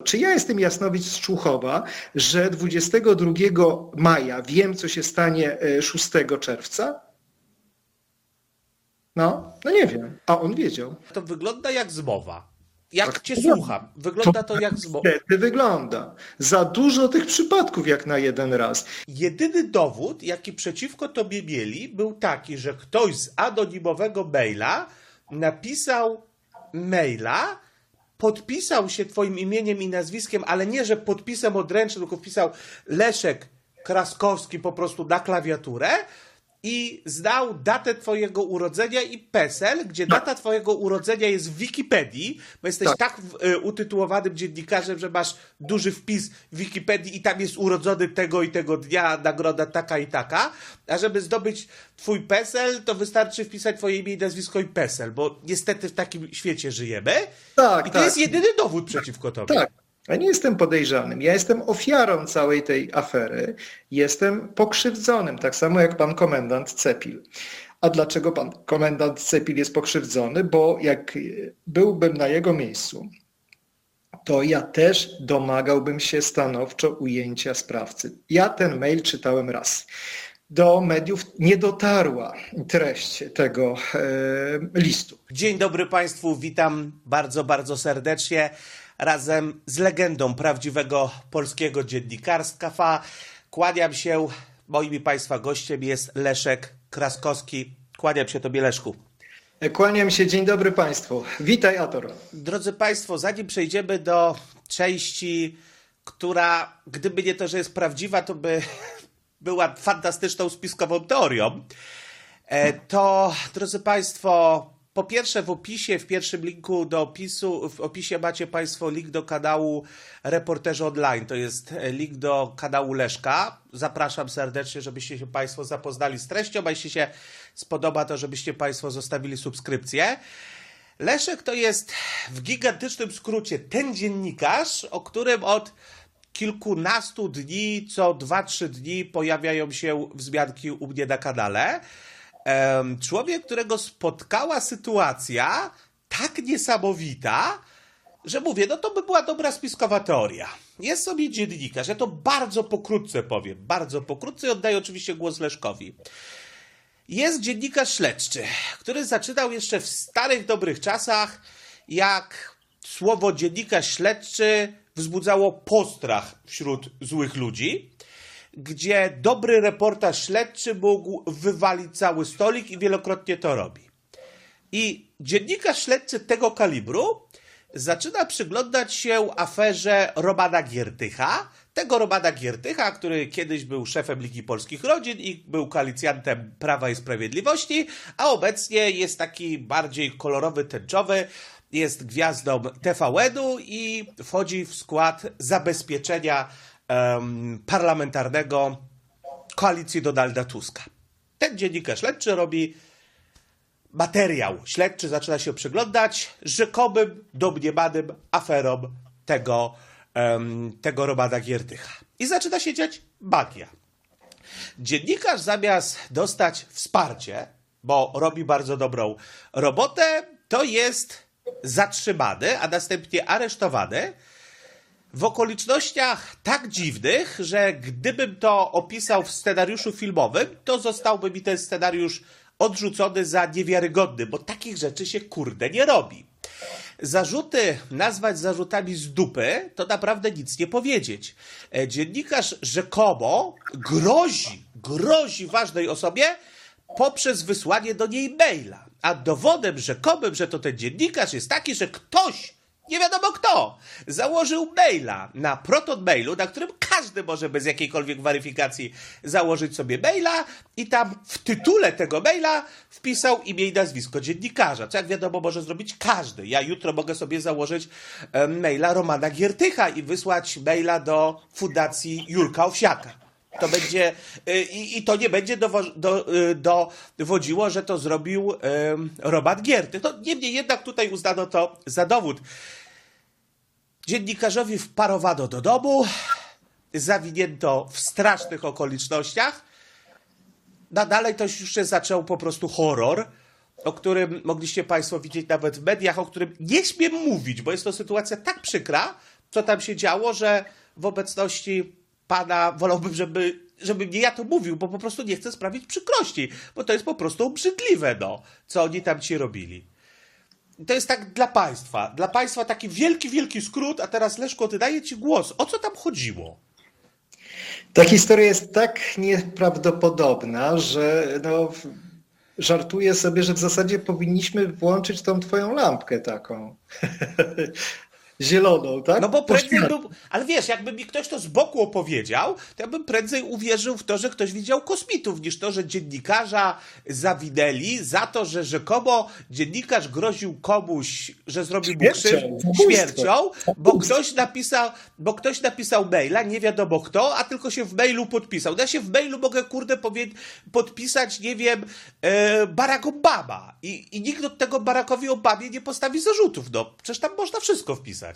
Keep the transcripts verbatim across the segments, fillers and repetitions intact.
Czy ja jestem Jasnowicz z Człuchowa, że dwudziestego drugiego maja wiem, co się stanie szóstego czerwca? No, no nie wiem, a on wiedział. To wygląda jak zmowa. Jak Tak cię wygląda. słucham, wygląda to jak zmowa. Niestety wygląda. Za dużo tych przypadków jak na jeden raz. Jedyny dowód, jaki przeciwko tobie mieli, był taki, że ktoś z anonimowego maila napisał maila, podpisał się twoim imieniem i nazwiskiem, ale nie, że podpisem odręcznym, tylko wpisał Leszek Kraskowski po prostu na klawiaturę i znał datę twojego urodzenia i PESEL, gdzie Tak. data twojego urodzenia jest w Wikipedii, bo jesteś tak, Tak. tak y, utytułowanym dziennikarzem, że masz duży wpis w Wikipedii i tam jest urodzony tego i tego dnia, nagroda taka i taka, a żeby zdobyć twój PESEL, to wystarczy wpisać twoje imię i nazwisko i PESEL, bo niestety w takim świecie żyjemy. Tak, I to tak. jest jedyny dowód przeciwko tobie. Tak. Ja nie jestem podejrzanym. Ja jestem ofiarą całej tej afery. Jestem pokrzywdzonym, tak samo jak pan komendant Cepil. A dlaczego pan komendant Cepil jest pokrzywdzony? Bo jak byłbym na jego miejscu, to ja też domagałbym się stanowczo ujęcia sprawcy. Ja ten mail czytałem raz. Do mediów nie dotarła treść tego e, listu. Dzień dobry Państwu, witam bardzo, bardzo serdecznie. Razem z legendą prawdziwego polskiego dziennikarstwa kłaniam się. Moim i Państwa gościem jest Leszek Kraskowski. Kłaniam się Tobie, Leszku. Kłaniam się, dzień dobry Państwu. Witaj, Ator. Drodzy Państwo, zanim przejdziemy do części, która, gdyby nie to, że jest prawdziwa, to by była fantastyczną spiskową teorią, to, drodzy Państwo, po pierwsze w opisie, w pierwszym linku do opisu, w opisie macie Państwo link do kanału Reporterzy Online. To jest link do kanału Leszka. Zapraszam serdecznie, żebyście się Państwo zapoznali z treścią, a jeśli się spodoba, to żebyście Państwo zostawili subskrypcję. Leszek to jest w gigantycznym skrócie ten dziennikarz, o którym od kilkunastu dni, co dwa trzy dni pojawiają się wzmianki u mnie na kanale. Człowiek, którego spotkała sytuacja tak niesamowita, że mówię, no to by była dobra spiskowa teoria. Jest sobie dziennikarz, ja to bardzo pokrótce powiem, bardzo pokrótce i oddaję oczywiście głos Leszkowi. Jest dziennikarz śledczy, który zaczynał jeszcze w starych, dobrych czasach, jak słowo dziennikarz śledczy wzbudzało postrach wśród złych ludzi, gdzie dobry reportaż śledczy mógł wywalić cały stolik i wielokrotnie to robi. I dziennikarz śledczy tego kalibru zaczyna przyglądać się aferze Romana Giertycha, tego Romana Giertycha, który kiedyś był szefem Ligi Polskich Rodzin i był koalicjantem Prawa i Sprawiedliwości, a obecnie jest taki bardziej kolorowy, tęczowy, jest gwiazdą T V N-u i wchodzi w skład zabezpieczenia um, parlamentarnego koalicji Donalda Tuska. Ten dziennikarz śledczy robi materiał śledczy, zaczyna się przyglądać rzekomym, domniemanym aferom tego, um, tego Romana Giertycha. I zaczyna się dziać magia. Dziennikarz zamiast dostać wsparcie, bo robi bardzo dobrą robotę, to jest zatrzymany, a następnie aresztowany w okolicznościach tak dziwnych, że gdybym to opisał w scenariuszu filmowym, to zostałby mi ten scenariusz odrzucony za niewiarygodny, bo takich rzeczy się kurde nie robi. Zarzuty nazwać zarzutami z dupy, to naprawdę nic nie powiedzieć. Dziennikarz rzekomo grozi, grozi ważnej osobie poprzez wysłanie do niej maila. A dowodem rzekomym, że to ten dziennikarz jest taki, że ktoś, nie wiadomo kto, założył maila na Proton Mailu, na którym każdy może bez jakiejkolwiek weryfikacji założyć sobie maila i tam w tytule tego maila wpisał imię i nazwisko dziennikarza, co jak wiadomo może zrobić każdy. Ja jutro mogę sobie założyć maila Romana Giertycha i wysłać maila do Fundacji Jurka Owsiaka. To będzie, i, i to nie będzie dowo, do, dowodziło, że to zrobił um, Roman Giertych. No, niemniej jednak tutaj uznano to za dowód. Dziennikarzowi wparowano do domu, zawinięto w strasznych okolicznościach. No dalej to już się zaczął po prostu horror, o którym mogliście Państwo widzieć nawet w mediach, o którym nie śmiem mówić, bo jest to sytuacja tak przykra, co tam się działo, że w obecności pana wolałbym, żeby, żeby nie ja to mówił, bo po prostu nie chcę sprawić przykrości, bo to jest po prostu obrzydliwe, no, co oni tam ci robili. To jest tak dla państwa. Dla państwa taki wielki, wielki skrót, a teraz Leszku, oddaję ci głos. O co tam chodziło? Ta historia jest tak nieprawdopodobna, że no, żartuję sobie, że w zasadzie powinniśmy włączyć tą twoją lampkę taką. Zieloną, tak? No bo prędzej był, ale wiesz, jakby mi ktoś to z boku opowiedział, to ja bym prędzej uwierzył w to, że ktoś widział kosmitów, niż to, że dziennikarza zawinęli za to, że rzekomo dziennikarz groził komuś, że zrobił mu krzywdę śmiercią, bo ktoś napisał, bo ktoś napisał maila, nie wiadomo kto, a tylko się w mailu podpisał. Ja się w mailu mogę, kurde, powie- podpisać, nie wiem, e, Barack Obama. I, I nikt od tego Barackowi Obamie nie postawi zarzutów. No, przecież tam można wszystko wpisać.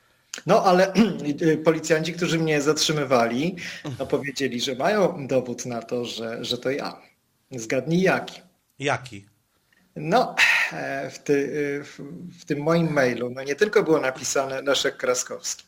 No ale policjanci, którzy mnie zatrzymywali, no, powiedzieli, że mają dowód na to, że, że to ja. Zgadnij jaki. Jaki? No, w, ty, w, w tym moim mailu no nie tylko było napisane Leszek Kraskowski.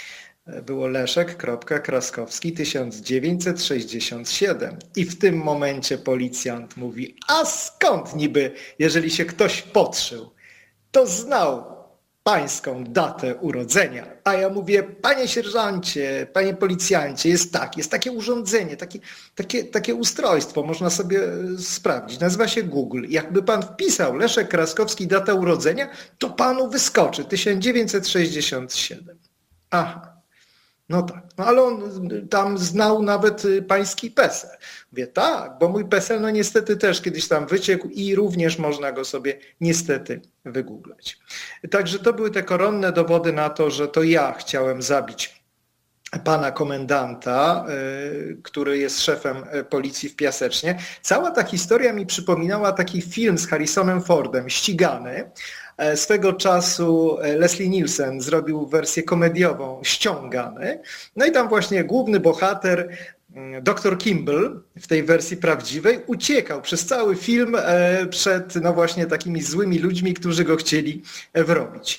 Było Leszek.Kraskowski tysiąc dziewięćset sześćdziesiąt siedem. I w tym momencie policjant mówi, a skąd niby, jeżeli się ktoś podszył, to znał pańską datę urodzenia. A ja mówię, panie sierżancie, panie policjancie, jest tak, jest takie urządzenie, takie, takie, takie ustrojstwo, można sobie sprawdzić, nazywa się Google. Jakby pan wpisał Leszek Kraskowski, data urodzenia, to panu wyskoczy tysiąc dziewięćset sześćdziesiąt siedem. Aha. No tak, no ale on tam znał nawet pański PESEL. Mówię, tak, bo mój PESEL no niestety też kiedyś tam wyciekł i również można go sobie niestety wygooglać. Także to były te koronne dowody na to, że to ja chciałem zabić pana komendanta, który jest szefem policji w Piasecznie. Cała ta historia mi przypominała taki film z Harrisonem Fordem, Ścigany. Swego czasu Leslie Nielsen zrobił wersję komediową Ściągany. No i tam właśnie główny bohater, doktor Kimball, w tej wersji prawdziwej, uciekał przez cały film przed no właśnie takimi złymi ludźmi, którzy go chcieli wrobić.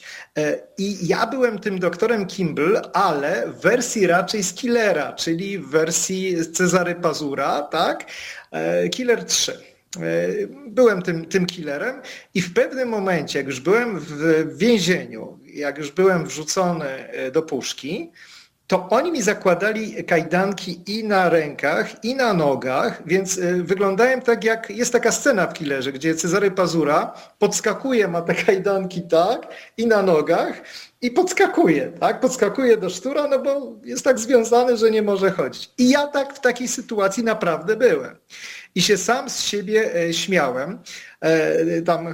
I ja byłem tym doktorem Kimball, ale w wersji raczej z Killera, czyli w wersji Cezary Pazura, tak? Killer trzy. Byłem tym, tym killerem i w pewnym momencie, jak już byłem w więzieniu, jak już byłem wrzucony do puszki, to oni mi zakładali kajdanki i na rękach, i na nogach, więc wyglądałem tak, jak jest taka scena w Killerze, gdzie Cezary Pazura podskakuje, ma te kajdanki tak i na nogach i podskakuje, tak? Podskakuje do sztura, no bo jest tak związany, że nie może chodzić. I ja tak w takiej sytuacji naprawdę byłem. I się sam z siebie śmiałem. Tam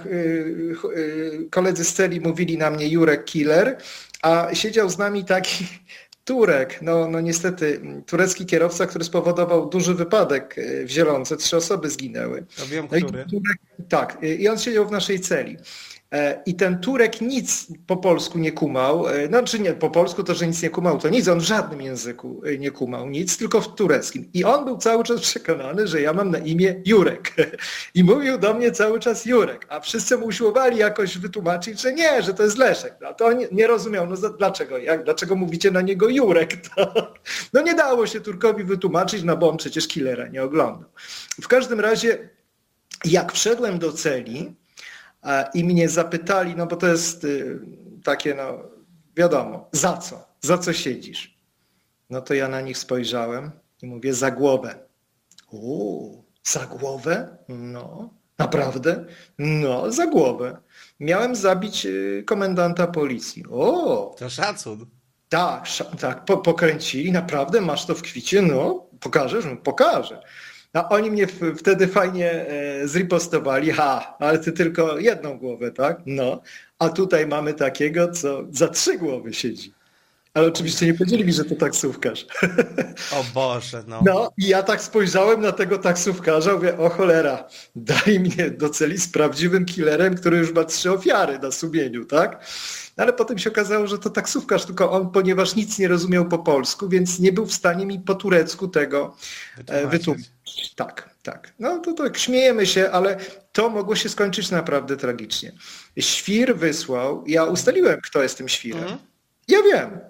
koledzy z celi mówili na mnie Jurek Killer, a siedział z nami taki Turek, no, no niestety turecki kierowca, który spowodował duży wypadek w Zielonce, trzy osoby zginęły. Ja wiem, no który. I Turek, tak, i on siedział w naszej celi. I ten Turek nic po polsku nie kumał, znaczy nie, po polsku to, że nic nie kumał, to nic, on w żadnym języku nie kumał nic, tylko w tureckim. I on był cały czas przekonany, że ja mam na imię Jurek. I mówił do mnie cały czas Jurek, a wszyscy mu usiłowali jakoś wytłumaczyć, że nie, że to jest Leszek. A to on nie, nie rozumiał, no dlaczego, jak, dlaczego mówicie na niego Jurek? Tak? No nie dało się Turkowi wytłumaczyć, no bo on przecież Killera nie oglądał. W każdym razie, jak wszedłem do celi, i mnie zapytali, no bo to jest takie, no wiadomo, za co? Za co siedzisz? No to ja na nich spojrzałem i mówię, za głowę. Uuu, za głowę? No, naprawdę? No, za głowę. Miałem zabić komendanta policji. O! To szacun. Tak, tak, po, pokręcili, naprawdę, masz to w kwicie? No, pokażesz? No, pokażę. A oni mnie wtedy fajnie zripostowali, ha, ale ty tylko jedną głowę, tak? No, a tutaj mamy takiego, co za trzy głowy siedzi. Ale oczywiście nie powiedzieli mi, że to taksówkarz. O Boże, no. No i ja tak spojrzałem na tego taksówkarza, mówię, o cholera, daj mnie do celi z prawdziwym killerem, który już ma trzy ofiary na sumieniu, tak? Ale potem się okazało, że to taksówkarz, tylko on, ponieważ nic nie rozumiał po polsku, więc nie był w stanie mi po turecku tego wytłumaczyć. wytłumaczyć. Tak, tak. No to tak śmiejemy się, ale to mogło się skończyć naprawdę tragicznie. Świr wysłał, ja ustaliłem, kto jest tym świrem. Mhm. Ja wiem.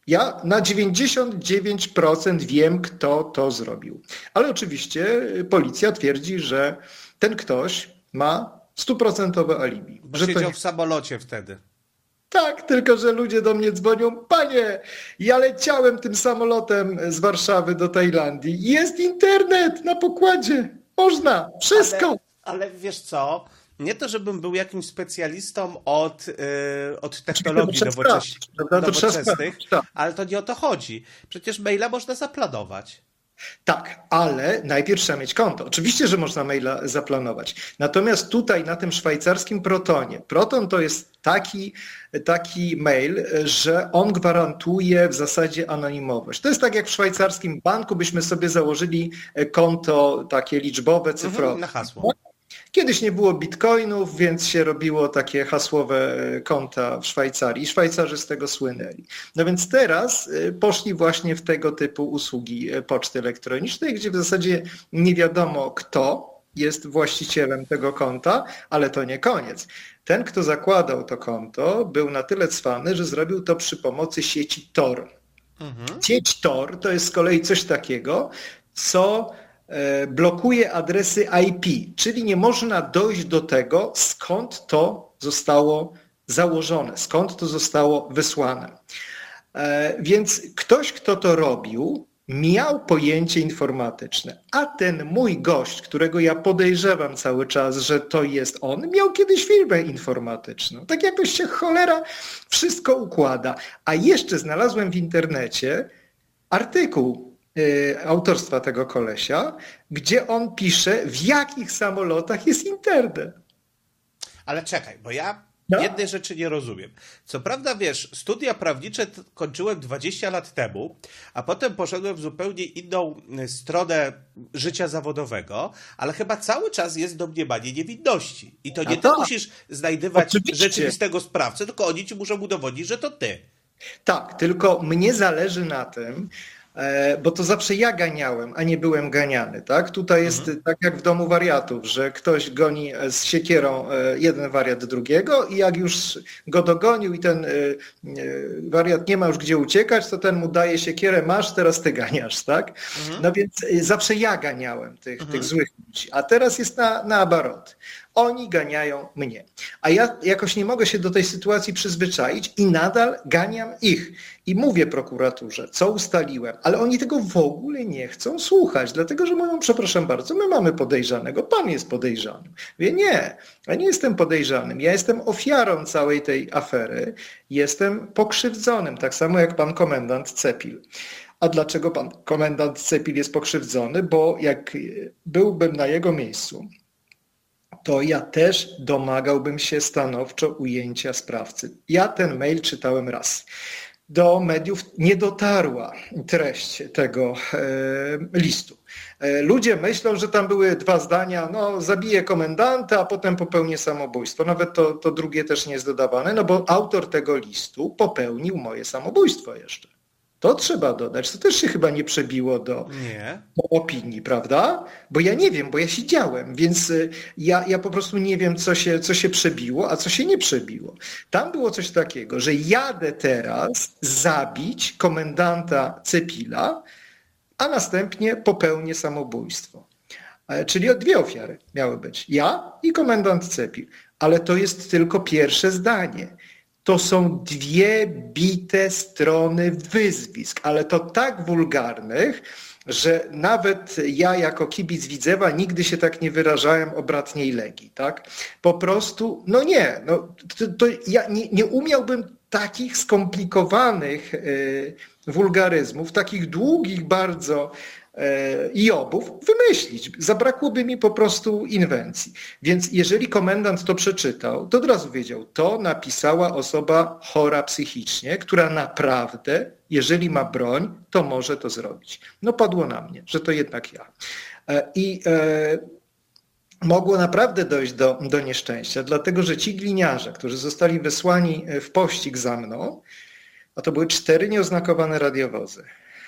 Ja na dziewięćdziesiąt dziewięć procent wiem, kto to zrobił. Ale oczywiście policja twierdzi, że ten ktoś ma stuprocentowe alibi. Bo Że siedział to... w samolocie wtedy. Tak, tylko że ludzie do mnie dzwonią, panie, ja leciałem tym samolotem z Warszawy do Tajlandii. Jest internet na pokładzie. Można, wszystko. Ale, ale wiesz co? Nie to, żebym był jakimś specjalistą od, yy, od technologii To trzeba nowocześ... sprawdzić, prawda? To trzeba nowoczesnych, sprawdzić, tak. ale to nie o to chodzi. Przecież maila można zaplanować. Tak, ale najpierw trzeba mieć konto. Oczywiście, że można maila zaplanować. Natomiast tutaj na tym szwajcarskim Protonie, Proton to jest taki, taki mail, że on gwarantuje w zasadzie anonimowość. To jest tak jak w szwajcarskim banku byśmy sobie założyli konto takie liczbowe, cyfrowe. Mhm, na hasło. Kiedyś nie było bitcoinów, więc się robiło takie hasłowe konta w Szwajcarii. Szwajcarzy z tego słynęli. No więc teraz poszli właśnie w tego typu usługi poczty elektronicznej, gdzie w zasadzie nie wiadomo, kto jest właścicielem tego konta, ale to nie koniec. Ten, kto zakładał to konto, był na tyle cwany, że zrobił to przy pomocy sieci Tor. Mhm. Sieć Tor to jest z kolei coś takiego, co blokuje adresy I P, czyli nie można dojść do tego, skąd to zostało założone, skąd to zostało wysłane. Więc ktoś, kto to robił, miał pojęcie informatyczne, a ten mój gość, którego ja podejrzewam cały czas, że to jest on, miał kiedyś firmę informatyczną. Tak jakoś się cholera wszystko układa. A jeszcze znalazłem w internecie artykuł autorstwa tego kolesia, gdzie on pisze, w jakich samolotach jest internet. Ale czekaj, bo ja no? jednej rzeczy nie rozumiem. Co prawda, wiesz, studia prawnicze kończyłem dwadzieścia lat temu, a potem poszedłem w zupełnie inną stronę życia zawodowego, ale chyba cały czas jest domniemanie niewinności. I to nie a ty to, musisz znajdywać oczywiście. rzeczywistego sprawcę, tylko oni ci muszą udowodnić, że to ty. Tak, tylko mnie zależy na tym, bo to zawsze ja ganiałem, a nie byłem ganiany. Tak? Tutaj jest mhm. tak jak w domu wariatów, że ktoś goni z siekierą jeden wariat drugiego i jak już go dogonił i ten wariat nie ma już gdzie uciekać, to ten mu daje siekierę, masz, teraz ty ganiasz. Tak? Mhm. No więc zawsze ja ganiałem tych, mhm. tych złych ludzi, a teraz jest na, na abarot. Oni ganiają mnie. A ja jakoś nie mogę się do tej sytuacji przyzwyczaić i nadal ganiam ich. I mówię prokuraturze, co ustaliłem, ale oni tego w ogóle nie chcą słuchać, dlatego że mówią, przepraszam bardzo, my mamy podejrzanego, pan jest podejrzanym. Mówię, nie, ja nie jestem podejrzanym, ja jestem ofiarą całej tej afery, jestem pokrzywdzonym, tak samo jak pan komendant Cepil. A dlaczego pan komendant Cepil jest pokrzywdzony? Bo jak byłbym na jego miejscu, to ja też domagałbym się stanowczo ujęcia sprawcy. Ja ten mail czytałem raz. Do mediów nie dotarła treść tego e, listu. E, ludzie myślą, że tam były dwa zdania, no zabiję komendanta, a potem popełnię samobójstwo. Nawet to, to drugie też nie jest dodawane, no bo autor tego listu popełnił moje samobójstwo jeszcze. To trzeba dodać. To też się chyba nie przebiło do, nie. do opinii, prawda? Bo ja nie wiem, bo ja siedziałem, więc ja, ja po prostu nie wiem, co się, co się przebiło, a co się nie przebiło. Tam było coś takiego, że jadę teraz zabić komendanta Cepila, a następnie popełnię samobójstwo. Czyli dwie ofiary miały być. Ja i komendant Cepil. Ale to jest tylko pierwsze zdanie. To są dwie bite strony wyzwisk, ale to tak wulgarnych, że nawet ja jako kibic Widzewa nigdy się tak nie wyrażałem o bratniej Legii. Tak? Po prostu, no nie, no, to, to ja nie, nie umiałbym takich skomplikowanych y, wulgaryzmów, takich długich bardzo i obów wymyślić. Zabrakłoby mi po prostu inwencji. Więc jeżeli komendant to przeczytał, to od razu wiedział, to napisała osoba chora psychicznie, która naprawdę, jeżeli ma broń, to może to zrobić. No padło na mnie, że to jednak ja. I e, mogło naprawdę dojść do, do nieszczęścia, dlatego że ci gliniarze, którzy zostali wysłani w pościg za mną, a to były cztery nieoznakowane radiowozy.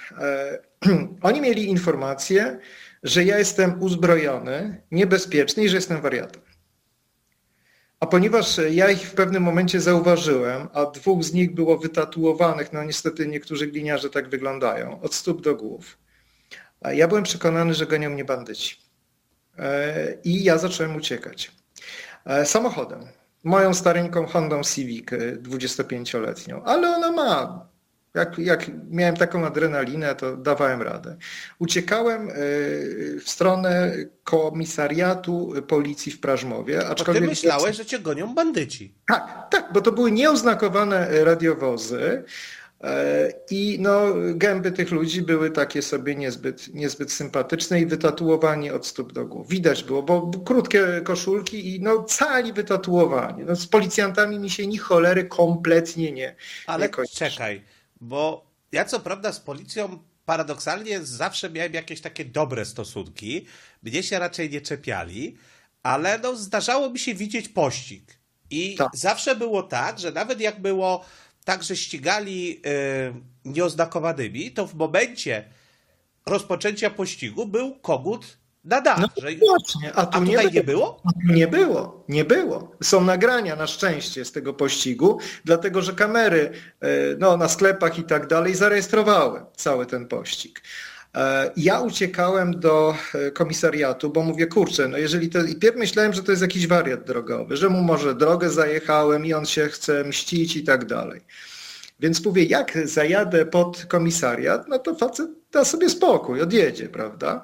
Oni mieli informację, że ja jestem uzbrojony, niebezpieczny i że jestem wariatem. A ponieważ ja ich w pewnym momencie zauważyłem, a dwóch z nich było wytatuowanych, no niestety niektórzy gliniarze tak wyglądają, od stóp do głów, ja byłem przekonany, że gonią mnie bandyci. I ja zacząłem uciekać. Samochodem. Moją stareńką Hondą Civic dwudziestopięcioletnią, ale ona ma. Jak, jak miałem taką adrenalinę, to dawałem radę. Uciekałem w stronę komisariatu policji w Prażmowie. Aczkolwiek... Bo ty myślałeś, że cię gonią bandyci. Tak, tak, bo to były nieoznakowane radiowozy i no, gęby tych ludzi były takie sobie niezbyt, niezbyt sympatyczne i wytatuowani od stóp do głów. Widać było, bo krótkie koszulki i no cali wytatuowani. No, z policjantami mi się ni cholery kompletnie nie Ale nie czekaj. Bo ja co prawda z policją paradoksalnie zawsze miałem jakieś takie dobre stosunki. Mnie się raczej nie czepiali, ale no zdarzało mi się widzieć pościg. I tak. Zawsze było tak, że nawet jak było tak, że ścigali yy, nieoznakowanymi, to w momencie rozpoczęcia pościgu był kogut na dach. No że... właśnie, a, tu a tutaj nie, nie było? Nie było, nie było. Są nagrania na szczęście z tego pościgu, dlatego że kamery no, na sklepach i tak dalej zarejestrowały cały ten pościg. Ja uciekałem do komisariatu, bo mówię, kurczę, no jeżeli to... I pierw myślałem, że to jest jakiś wariat drogowy, że mu może drogę zajechałem i on się chce mścić i tak dalej. Więc mówię, jak zajadę pod komisariat, no to facet da sobie spokój, odjedzie, prawda?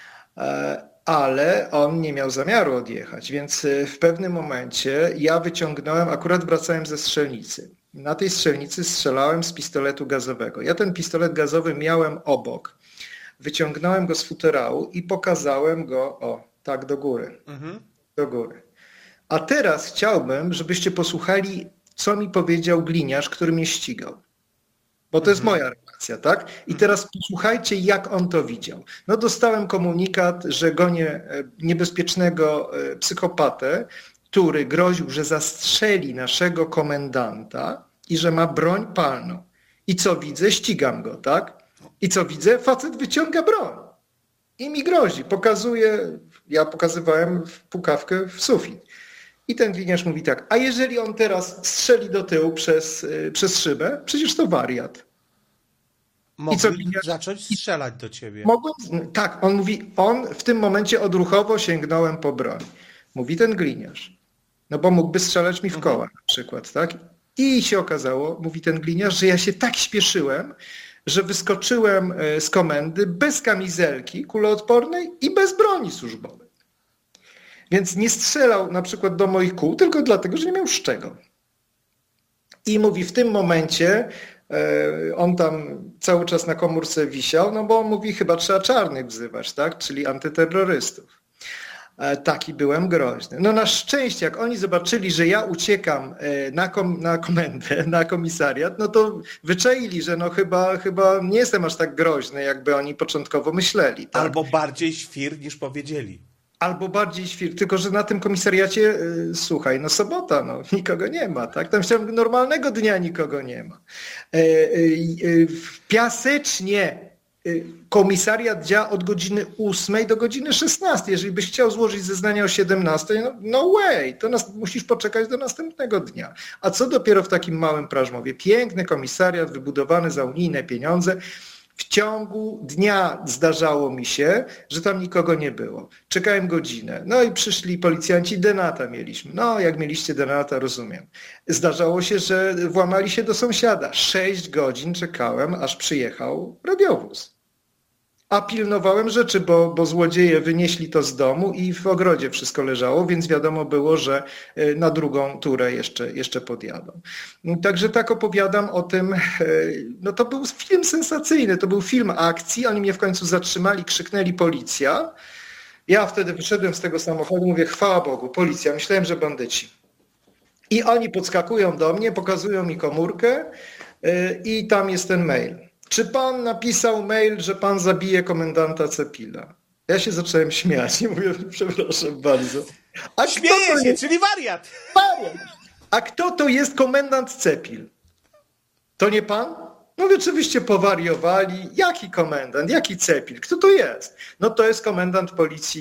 Ale on nie miał zamiaru odjechać, więc w pewnym momencie ja wyciągnąłem, akurat wracałem ze strzelnicy. Na tej strzelnicy strzelałem z pistoletu gazowego. Ja ten pistolet gazowy miałem obok. Wyciągnąłem go z futerału i pokazałem go, o, tak do góry, mhm. do góry. A teraz chciałbym, żebyście posłuchali, co mi powiedział gliniarz, który mnie ścigał. Bo to jest moja reakcja, tak? I teraz posłuchajcie, jak on to widział. No dostałem komunikat, że gonię niebezpiecznego psychopatę, który groził, że zastrzeli naszego komendanta i że ma broń palną. I co widzę? Ścigam go, tak? I co widzę? Facet wyciąga broń i mi grozi. Pokazuje, ja pokazywałem pukawkę w sufit. I ten gliniarz mówi tak, a jeżeli on teraz strzeli do tyłu przez, przez szybę, przecież to wariat. Mógłbym I co gliniarz... zacząć strzelać do ciebie. Mogłem... Tak, on mówi, on w tym momencie odruchowo sięgnąłem po broń. Mówi ten gliniarz. No bo mógłby strzelać mi w koła mhm. na przykład, tak? I się okazało, mówi ten gliniarz, że ja się tak śpieszyłem, że wyskoczyłem z komendy bez kamizelki kuloodpornej i bez broni służbowej. Więc nie strzelał na przykład do moich kół, tylko dlatego, że nie miał z czego. I mówi, w tym momencie on tam cały czas na komórce wisiał, no bo on mówi, chyba trzeba czarnych wzywać, tak? Czyli antyterrorystów. Taki byłem groźny. No na szczęście, jak oni zobaczyli, że ja uciekam na, kom, na komendę, na komisariat, no to wyczaili, że no chyba, chyba nie jestem aż tak groźny, jakby oni początkowo myśleli. Tak? Albo bardziej świr niż powiedzieli. Albo bardziej świr, tylko że na tym komisariacie, yy, słuchaj, no sobota, no nikogo nie ma, tak? Tam w normalnego dnia nikogo nie ma. Yy, yy, w Piasecznie yy, komisariat działa od godziny ósmej do godziny szesnastej. Jeżeli byś chciał złożyć zeznania o siedemnastej, no, no way, to nas, musisz poczekać do następnego dnia. A co dopiero w takim małym Prażmowie? Piękny komisariat, wybudowany za unijne pieniądze. W ciągu dnia zdarzało mi się, że tam nikogo nie było. Czekałem godzinę. No i przyszli policjanci, denata mieliśmy. No jak mieliście denata, rozumiem. Zdarzało się, że włamali się do sąsiada. Sześć godzin czekałem, aż przyjechał radiowóz. A pilnowałem rzeczy, bo, bo złodzieje wynieśli to z domu i w ogrodzie wszystko leżało, więc wiadomo było, że na drugą turę jeszcze, jeszcze podjadą. Także tak opowiadam o tym, no to był film sensacyjny, to był film akcji, oni mnie w końcu zatrzymali, krzyknęli policja. Ja wtedy wyszedłem z tego samochodu, mówię, chwała Bogu, policja, myślałem, że bandyci. I oni podskakują do mnie, pokazują mi komórkę i tam jest ten mail. Czy pan napisał mail, że pan zabije komendanta Cepila? Ja się zacząłem śmiać i mówię, przepraszam bardzo. A śmieje się, jest... czyli wariat. Wariat. A kto to jest komendant Cepil? To nie pan? No oczywiście powariowali. Jaki komendant? Jaki Cepil? Kto to jest? No to jest komendant policji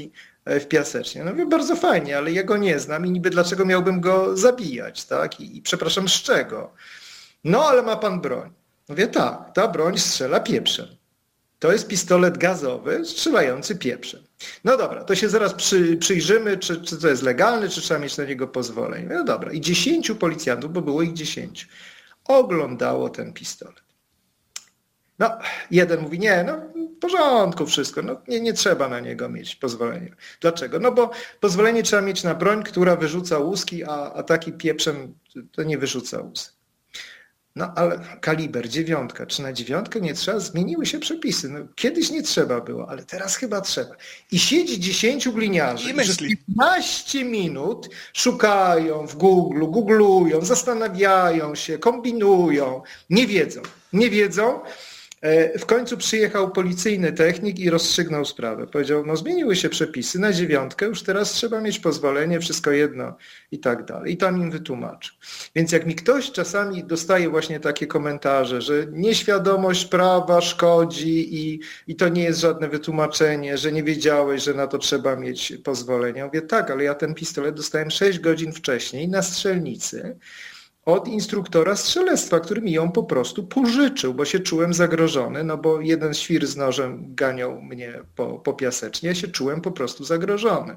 w Piasecznie. No mówię, bardzo fajnie, ale ja go nie znam i niby dlaczego miałbym go zabijać, tak? I, i przepraszam, z czego? No, ale ma pan broń. Mówię, tak, ta broń strzela pieprzem. To jest pistolet gazowy strzelający pieprzem. No dobra, to się zaraz przy, przyjrzymy, czy, czy to jest legalne, czy trzeba mieć na niego pozwolenie. No dobra, i dziesięciu policjantów, bo było ich dziesięciu, oglądało ten pistolet. No, jeden mówi, nie, no w porządku wszystko, no nie, nie trzeba na niego mieć pozwolenia. Dlaczego? No bo pozwolenie trzeba mieć na broń, która wyrzuca łuski, a, a taki pieprzem to nie wyrzuca łusek. No ale kaliber, dziewiątka, czy na dziewiątkę nie trzeba? Zmieniły się przepisy. No, kiedyś nie trzeba było, ale teraz chyba trzeba. I siedzi dziesięciu gliniarzy I myśli. piętnaście minut szukają w Google, googlują, zastanawiają się, kombinują, nie wiedzą, nie wiedzą. W końcu przyjechał policyjny technik i rozstrzygnął sprawę. Powiedział, no zmieniły się przepisy na dziewiątkę, już teraz trzeba mieć pozwolenie, wszystko jedno i tak dalej. I tam im wytłumaczył. Więc jak mi ktoś czasami dostaje właśnie takie komentarze, że nieświadomość prawa szkodzi i, i to nie jest żadne wytłumaczenie, że nie wiedziałeś, że na to trzeba mieć pozwolenie. Ja mówię, tak, ale ja ten pistolet dostałem sześć godzin wcześniej na strzelnicy od instruktora strzelectwa, który mi ją po prostu pożyczył, bo się czułem zagrożony, no bo jeden świr z nożem ganiał mnie po, po Piasecznie, ja się czułem po prostu zagrożony.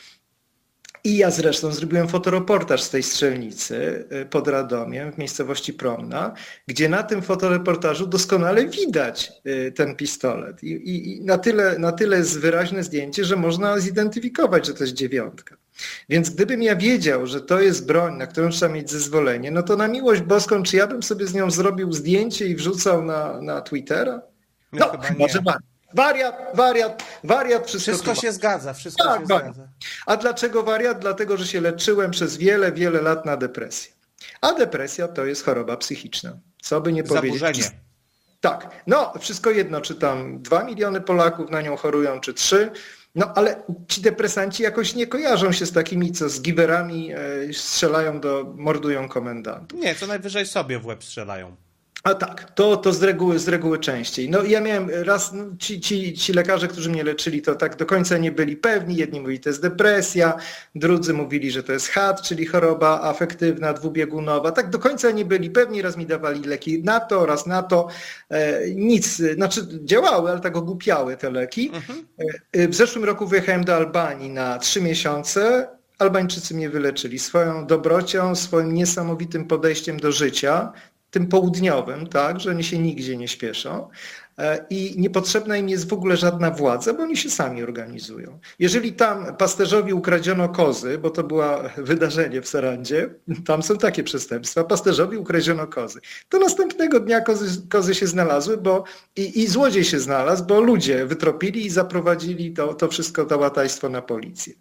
I ja zresztą zrobiłem fotoreportaż z tej strzelnicy pod Radomiem w miejscowości Promna, gdzie na tym fotoreportażu doskonale widać ten pistolet. I, i, i na tyle, na tyle jest wyraźne zdjęcie, że można zidentyfikować, że to jest dziewiątka. Więc gdybym ja wiedział, że to jest broń, na którą trzeba mieć zezwolenie, no to na miłość boską, czy ja bym sobie z nią zrobił zdjęcie i wrzucał na, na Twittera? No, No, chyba że wariat. Wariat, wariat, wariat, wszystko, Wszystko się zgadza, wszystko tak, się wariat. zgadza. A dlaczego wariat? Dlatego, że się leczyłem przez wiele, wiele lat na depresję. A depresja to jest choroba psychiczna. Co by nie powiedzieć. Zaburzenie. Tak, no wszystko jedno, czy tam dwa miliony Polaków na nią chorują, czy trzy. No ale ci depresanci jakoś nie kojarzą się z takimi, co z giwerami strzelają do, mordują komendantów. Nie, co najwyżej sobie w łeb strzelają. A tak, to, to z, reguły, z reguły częściej. No ja miałem raz, no, ci, ci, ci lekarze, którzy mnie leczyli, to tak do końca nie byli pewni. Jedni mówili, to jest depresja, drudzy mówili, że to jest H A D, czyli choroba afektywna, dwubiegunowa. Tak do końca nie byli pewni, raz mi dawali leki na to, raz na to. E, nic, znaczy działały, ale tak ogłupiały te leki. Mhm. E, w zeszłym roku wyjechałem do Albanii na trzy miesiące. Albańczycy mnie wyleczyli swoją dobrocią, swoim niesamowitym podejściem do życia, tym południowym, tak, że oni się nigdzie nie śpieszą i niepotrzebna im jest w ogóle żadna władza, bo oni się sami organizują. Jeżeli tam pasterzowi ukradziono kozy, bo to było wydarzenie w Sarandzie, tam są takie przestępstwa, pasterzowi ukradziono kozy, to następnego dnia kozy, kozy się znalazły, bo i, i złodziej się znalazł, bo ludzie wytropili i zaprowadzili to, to wszystko, to łatajstwo na policję.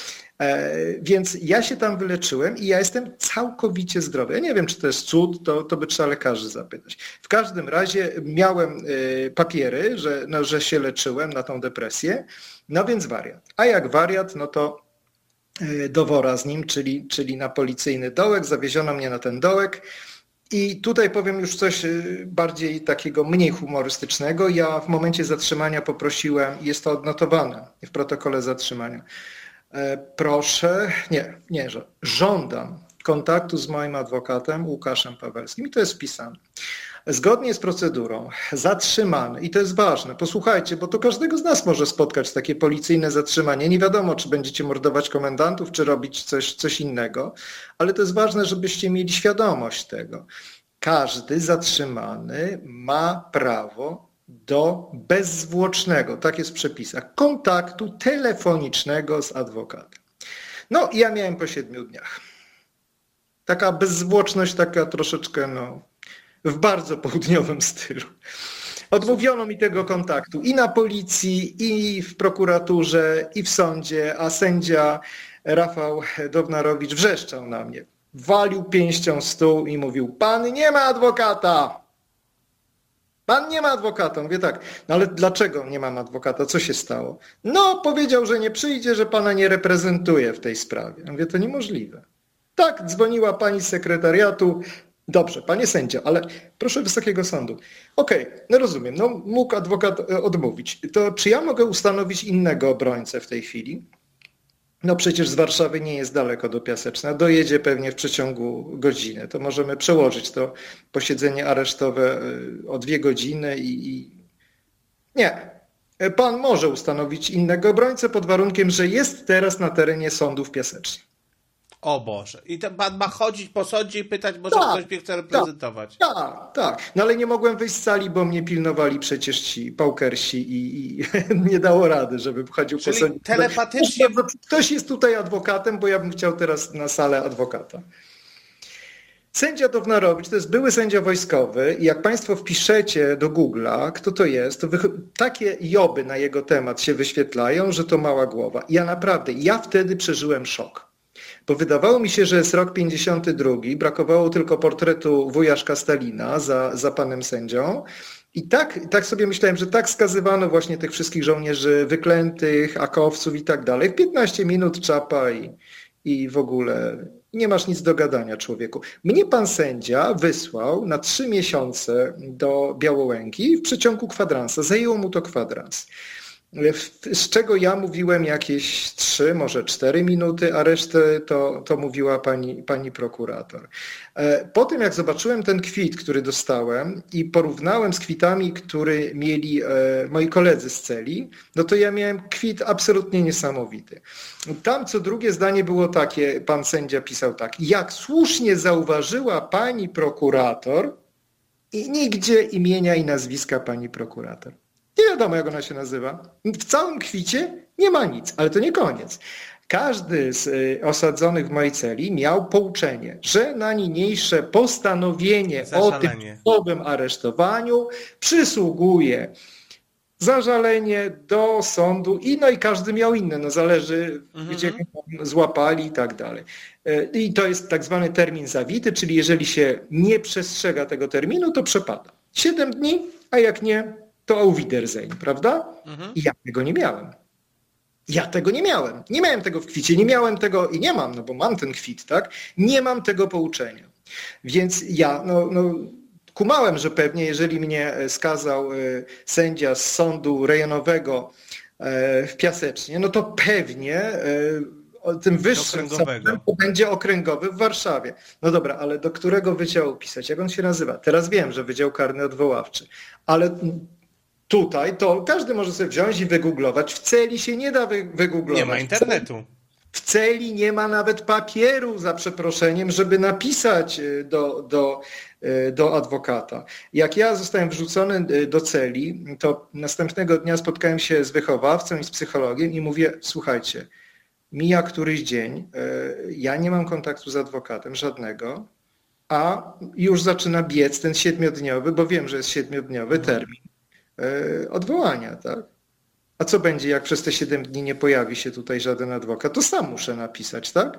Więc ja się tam wyleczyłem i ja jestem całkowicie zdrowy. Ja nie wiem, czy to jest cud, to, to by trzeba lekarzy zapytać. W każdym razie miałem papiery, że, no, że się leczyłem na tą depresję, no więc wariat. A jak wariat, no to do wora z nim, czyli, czyli na policyjny dołek, zawieziono mnie na ten dołek. I tutaj powiem już coś bardziej takiego mniej humorystycznego. Ja w momencie zatrzymania poprosiłem, jest to odnotowane w protokole zatrzymania, proszę, nie, nie, że żądam kontaktu z moim adwokatem Łukaszem Pawelskim i to jest wpisane. Zgodnie z procedurą zatrzymany, i to jest ważne, posłuchajcie, bo to każdego z nas może spotkać takie policyjne zatrzymanie. Nie wiadomo, czy będziecie mordować komendantów, czy robić coś, coś innego, ale to jest ważne, żebyście mieli świadomość tego. Każdy zatrzymany ma prawo do bezzwłocznego, tak jest w przepisach, kontaktu telefonicznego z adwokatem. No i ja miałem po siedmiu dniach. Taka bezzwłoczność, taka troszeczkę no, w bardzo południowym stylu. Odmówiono mi tego kontaktu i na policji, i w prokuraturze, i w sądzie, a sędzia Rafał Downarowicz wrzeszczał na mnie. Walił pięścią stół i mówił, pan nie ma adwokata! Pan nie ma adwokata. Mówię tak, no ale dlaczego nie mam adwokata? Co się stało? No, powiedział, że nie przyjdzie, że pana nie reprezentuje w tej sprawie. Mówię, to niemożliwe. Tak, dzwoniła pani z sekretariatu. Dobrze, panie sędzio, ale proszę Wysokiego Sądu. Okej, okay, no rozumiem, no mógł adwokat odmówić. To czy ja mogę ustanowić innego obrońcę w tej chwili? No przecież z Warszawy nie jest daleko do Piaseczna. Dojedzie pewnie w przeciągu godziny. To możemy przełożyć to posiedzenie aresztowe o dwie godziny i... i... Nie. Pan może ustanowić innego obrońcę pod warunkiem, że jest teraz na terenie sądu w Piasecznie. O Boże. I ten pan ma chodzić po sądzie i pytać, może tak, ktoś mnie chce reprezentować. Tak, tak, tak. No ale nie mogłem wyjść z sali, bo mnie pilnowali przecież ci paukersi i, i nie dało rady, żebym chodził Czyli po sądzie. telepatycznie... Ktoś jest tutaj adwokatem, bo ja bym chciał teraz na salę adwokata. Sędzia Downorowicz to jest były sędzia wojskowy i jak państwo wpiszecie do Google'a, kto to jest, to takie joby na jego temat się wyświetlają, że to mała głowa. Ja naprawdę, ja wtedy przeżyłem szok. Bo wydawało mi się, że jest rok pięćdziesiąty drugi, brakowało tylko portretu wujaszka Stalina za, za panem sędzią. I tak, tak sobie myślałem, że tak skazywano właśnie tych wszystkich żołnierzy wyklętych, akowców i tak dalej. W piętnaście minut czapa i, i w ogóle nie masz nic do gadania, człowieku. Mnie pan sędzia wysłał na trzy miesiące do Białołęki w przeciągu kwadransa. Zajęło mu to kwadrans. Z czego ja mówiłem jakieś trzy, może cztery minuty, a resztę to, to mówiła pani, pani prokurator. Po tym jak zobaczyłem ten kwit, który dostałem i porównałem z kwitami, które mieli moi koledzy z celi, no to ja miałem kwit absolutnie niesamowity. Tam co drugie zdanie było takie, pan sędzia pisał tak: jak słusznie zauważyła pani prokurator, i nigdzie imienia i nazwiska pani prokurator. Nie wiadomo, jak ona się nazywa. W całym kwicie nie ma nic, ale to nie koniec. Każdy z osadzonych w mojej celi miał pouczenie, że na niniejsze postanowienie Zażalenie. o tymczasowym aresztowaniu przysługuje zażalenie do sądu i no i każdy miał inne, no zależy mhm. gdzie złapali i tak dalej. I to jest tak zwany termin zawity, czyli jeżeli się nie przestrzega tego terminu, to przepada. Siedem dni, a jak nie, to auf Wiedersehen, prawda? Mhm. I ja tego nie miałem. Ja tego nie miałem. Nie miałem tego w kwicie, nie miałem tego i nie mam, no bo mam ten kwit, tak? Nie mam tego pouczenia. Więc ja, no, no kumałem, że pewnie jeżeli mnie skazał sędzia z sądu rejonowego w Piasecznie, no to pewnie tym wyższym sądem to będzie okręgowy w Warszawie. No dobra, ale do którego wydziału pisać? Jak on się nazywa? Teraz wiem, że Wydział Karny Odwoławczy, ale tutaj to każdy może sobie wziąć i wygooglować. W celi się nie da wy- wygooglować. Nie ma internetu. W celi nie ma nawet papieru, za przeproszeniem, żeby napisać do, do, do adwokata. Jak ja zostałem wrzucony do celi, to następnego dnia spotkałem się z wychowawcą i z psychologiem i mówię: słuchajcie, mija któryś dzień, ja nie mam kontaktu z adwokatem żadnego, a już zaczyna biec ten siedmiodniowy, bo wiem, że jest siedmiodniowy termin odwołania, tak? A co będzie, jak przez te siedem dni nie pojawi się tutaj żaden adwokat? To sam muszę napisać, tak?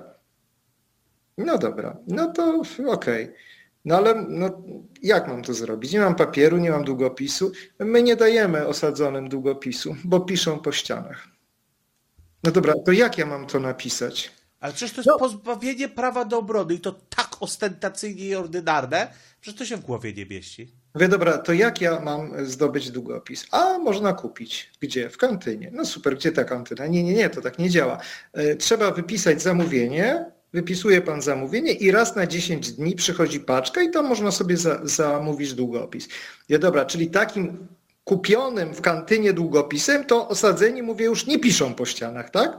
No dobra, no to okej. Okay. No ale no, jak mam to zrobić? Nie mam papieru, nie mam długopisu. My nie dajemy osadzonym długopisu, bo piszą po ścianach. No dobra, to jak ja mam to napisać? Ale przecież to jest no. pozbawienie prawa do obrony i to tak ostentacyjnie i ordynarne, że to się w głowie nie mieści. Mówię, dobra, to jak ja mam zdobyć długopis? A, można kupić. Gdzie? W kantynie. No super, gdzie ta kantyna? Nie, nie, nie, to tak nie działa. Trzeba wypisać zamówienie, wypisuje pan zamówienie i raz na dziesięć dni przychodzi paczka i tam można sobie za, zamówić długopis. Ja, dobra, czyli takim kupionym w kantynie długopisem to osadzeni, mówię, już nie piszą po ścianach, tak?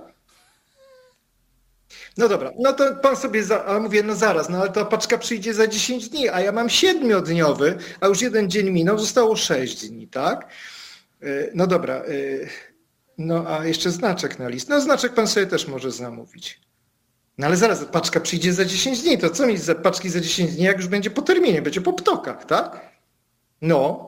No dobra, no to pan sobie, za, a mówię, no zaraz, no ale ta paczka przyjdzie za dziesięć dni, a ja mam siedmiodniowy, a już jeden dzień minął, zostało sześć dni, tak? No dobra, no a jeszcze znaczek na list. No znaczek pan sobie też może zamówić. No ale zaraz, paczka przyjdzie za dziesięć dni, to co mi za paczki za dziesięć dni, jak już będzie po terminie, będzie po ptokach, tak? No.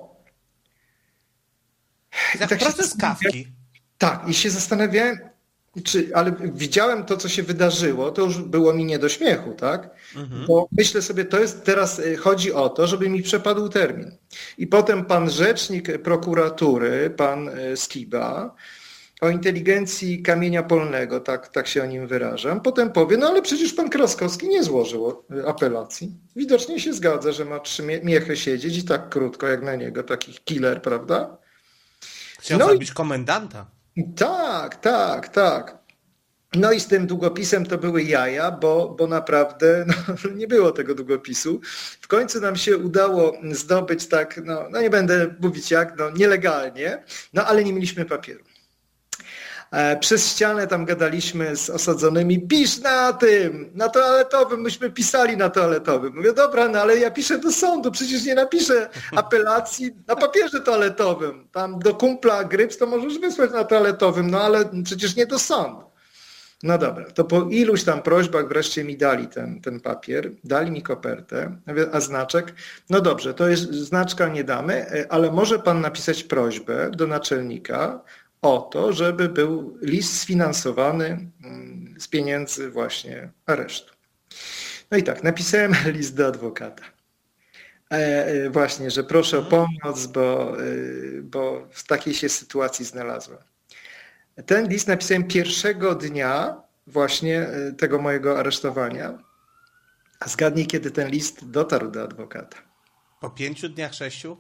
Jak tak proces Kafki. Tak, i się zastanawiałem, Czy, ale widziałem to, co się wydarzyło, to już było mi nie do śmiechu, tak? Mhm. Bo myślę sobie, to jest teraz, chodzi o to, żeby mi przepadł termin. I potem pan rzecznik prokuratury, pan Skiba, o inteligencji kamienia polnego, tak, tak się o nim wyrażam, potem powie, no ale przecież pan Kraskowski nie złożył apelacji. Widocznie się zgadza, że ma trzy miechy siedzieć i tak krótko jak na niego, taki killer, prawda? Chciał no zrobić i... komendanta. Tak, tak, tak. No i z tym długopisem to były jaja, bo, bo naprawdę no, nie było tego długopisu. W końcu nam się udało zdobyć tak, no, no nie będę mówić jak, no nielegalnie, no ale nie mieliśmy papieru. Przez ścianę tam gadaliśmy z osadzonymi, pisz na tym, na toaletowym, myśmy pisali na toaletowym. Mówię, dobra, no ale ja piszę do sądu, przecież nie napiszę apelacji na papierze toaletowym. Tam do kumpla Gryps to możesz wysłać na toaletowym, no ale przecież nie do sądu. No dobra, to po iluś tam prośbach wreszcie mi dali ten, ten papier, dali mi kopertę, a znaczek, no dobrze, to jest znaczka nie damy, ale może pan napisać prośbę do naczelnika o to, żeby był list sfinansowany z pieniędzy właśnie aresztu. No i tak, napisałem list do adwokata. E, właśnie, że proszę o pomoc, bo, bo w takiej się sytuacji znalazłem. Ten list napisałem pierwszego dnia właśnie tego mojego aresztowania. A zgadnij, kiedy ten list dotarł do adwokata. Po pięciu dniach, sześciu?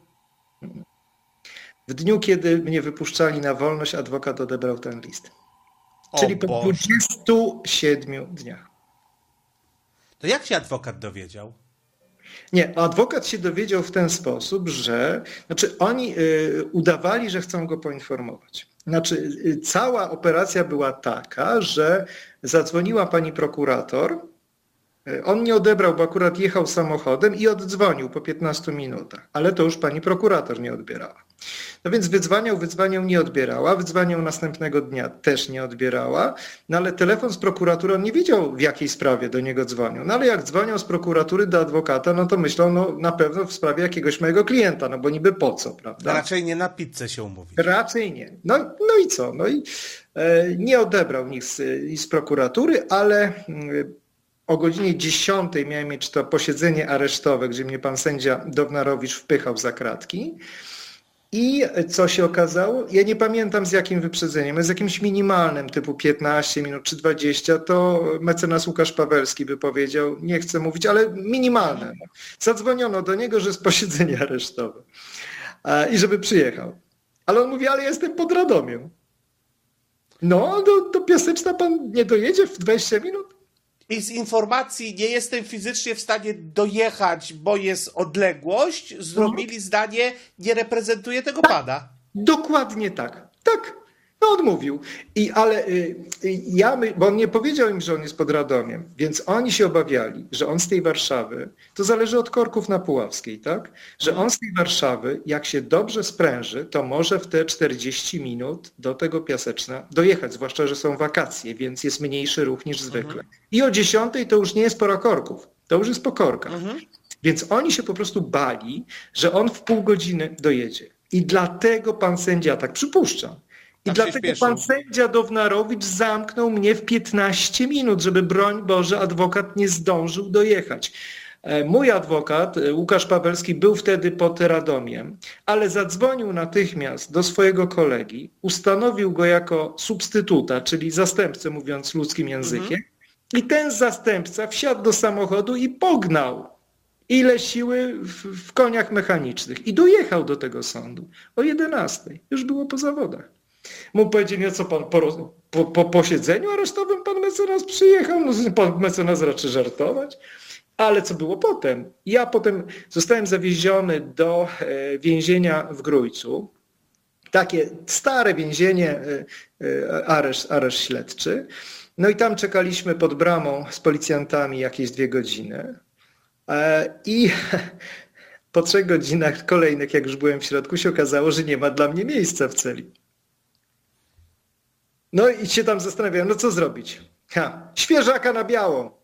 W dniu, kiedy mnie wypuszczali na wolność, adwokat odebrał ten list. O Czyli po Boże. dwudziestu siedmiu dniach. To jak się adwokat dowiedział? Nie, adwokat się dowiedział w ten sposób, że znaczy oni y, udawali, że chcą go poinformować. Znaczy y, cała operacja była taka, że zadzwoniła pani prokurator, y, on nie odebrał, bo akurat jechał samochodem i oddzwonił po piętnastu minutach, ale to już pani prokurator nie odbierała. No więc wydzwaniał, wydzwaniał, nie odbierała, wydzwaniał następnego dnia, też nie odbierała, no ale telefon z prokuratury, on nie wiedział w jakiej sprawie do niego dzwonią, no ale jak dzwonią z prokuratury do adwokata, no to myślą, no na pewno w sprawie jakiegoś mojego klienta, no bo niby po co, prawda? Raczej nie na pizzę się umówić. Raczej nie. No, no i co? No i e, nie odebrał nikt z, z prokuratury, ale e, o godzinie dziesiątej miałem mieć to posiedzenie aresztowe, gdzie mnie pan sędzia Downarowicz wpychał za kratki. I co się okazało? Ja nie pamiętam z jakim wyprzedzeniem, z jakimś minimalnym, typu piętnaście minut czy dwadzieścia, to mecenas Łukasz Pawelski by powiedział, nie chcę mówić, ale minimalne. Zadzwoniono do niego, że jest posiedzenie aresztowe i żeby przyjechał. Ale on mówi, ale ja jestem pod Radomiem. No, do, do Piaseczna pan nie dojedzie w dwadzieścia minut? I z informacji nie jestem fizycznie w stanie dojechać, bo jest odległość, zrobili zdanie, nie reprezentuje tego pana. Dokładnie tak. Tak. No odmówił. I, ale y, y, ja, my, bo on nie powiedział im, że on jest pod Radomiem, więc oni się obawiali, że on z tej Warszawy, to zależy od korków na Puławskiej, tak? Że on z tej Warszawy, jak się dobrze spręży, to może w te czterdzieści minut do tego Piaseczna dojechać, zwłaszcza, że są wakacje, więc jest mniejszy ruch niż zwykle. Mhm. I o dziesiątej to już nie jest pora korków, to już jest po korkach. Mhm. Więc oni się po prostu bali, że on w pół godziny dojedzie. I dlatego pan sędzia, tak przypuszczam, I tak dlatego pan sędzia Downarowicz zamknął mnie w piętnaście minut, żeby broń Boże adwokat nie zdążył dojechać. Mój adwokat, Łukasz Pawelski, był wtedy pod Radomiem, ale zadzwonił natychmiast do swojego kolegi, ustanowił go jako substytuta, czyli zastępcę, mówiąc ludzkim językiem, mhm. i ten zastępca wsiadł do samochodu i pognał. Ile siły w, w koniach mechanicznych. I dojechał do tego sądu o jedenastej. Już było po zawodach. Mu powiedzieli, no co pan, po, po, po posiedzeniu aresztowym pan mecenas przyjechał? No pan mecenas raczy żartować. Ale co było potem? Ja potem zostałem zawieziony do więzienia w Grójcu. Takie stare więzienie, areszt, areszt śledczy. No i tam czekaliśmy pod bramą z policjantami jakieś dwie godziny. I po trzech godzinach kolejnych, jak już byłem w środku, się okazało, że nie ma dla mnie miejsca w celi. No i się tam zastanawiałem, no co zrobić? Ha, świeżaka na biało.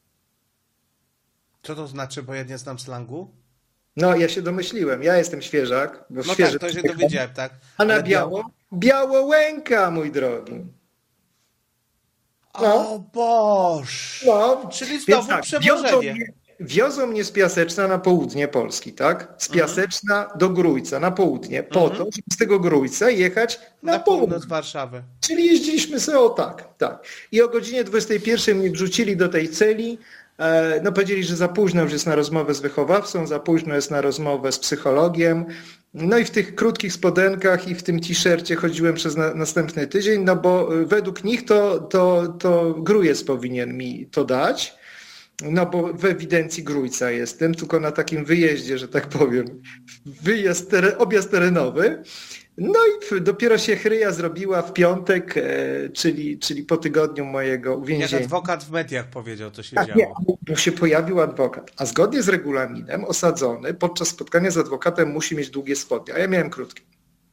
Co to znaczy, bo ja nie znam slangu? No, ja się domyśliłem, ja jestem świeżak. Bo no świeży tak, to się dowiedziałem, tak. A na Ale biało? Białołęka, mój drogi. No. O Boż! No, czyli znowu tak, przewożenie. Wiozą mnie, wiozą mnie z Piaseczna na południe Polski, tak? Z Piaseczna mhm. do Grójca na południe, po mhm. to, żeby z tego Grójca jechać na, na południe. północ Warszawy. Czyli jeździliśmy sobie o tak, tak. I o godzinie dwudziestej pierwszej mnie wrzucili do tej celi. No powiedzieli, że za późno już jest na rozmowę z wychowawcą, za późno jest na rozmowę z psychologiem No i w tych krótkich spodenkach i w tym t-shircie chodziłem przez na, następny tydzień, no bo według nich to, to, to Grujec powinien mi to dać, no bo w ewidencji Grójca jestem, tylko na takim wyjeździe, że tak powiem, wyjazd, teren, objazd terenowy. No i dopiero się chryja zrobiła w piątek, e, czyli, czyli po tygodniu mojego Jak uwięzienia. adwokat w mediach powiedział, co się Tak, działo. nie, bo się pojawił adwokat, a zgodnie z regulaminem osadzony podczas spotkania z adwokatem musi mieć długie spodnie, a ja miałem krótkie.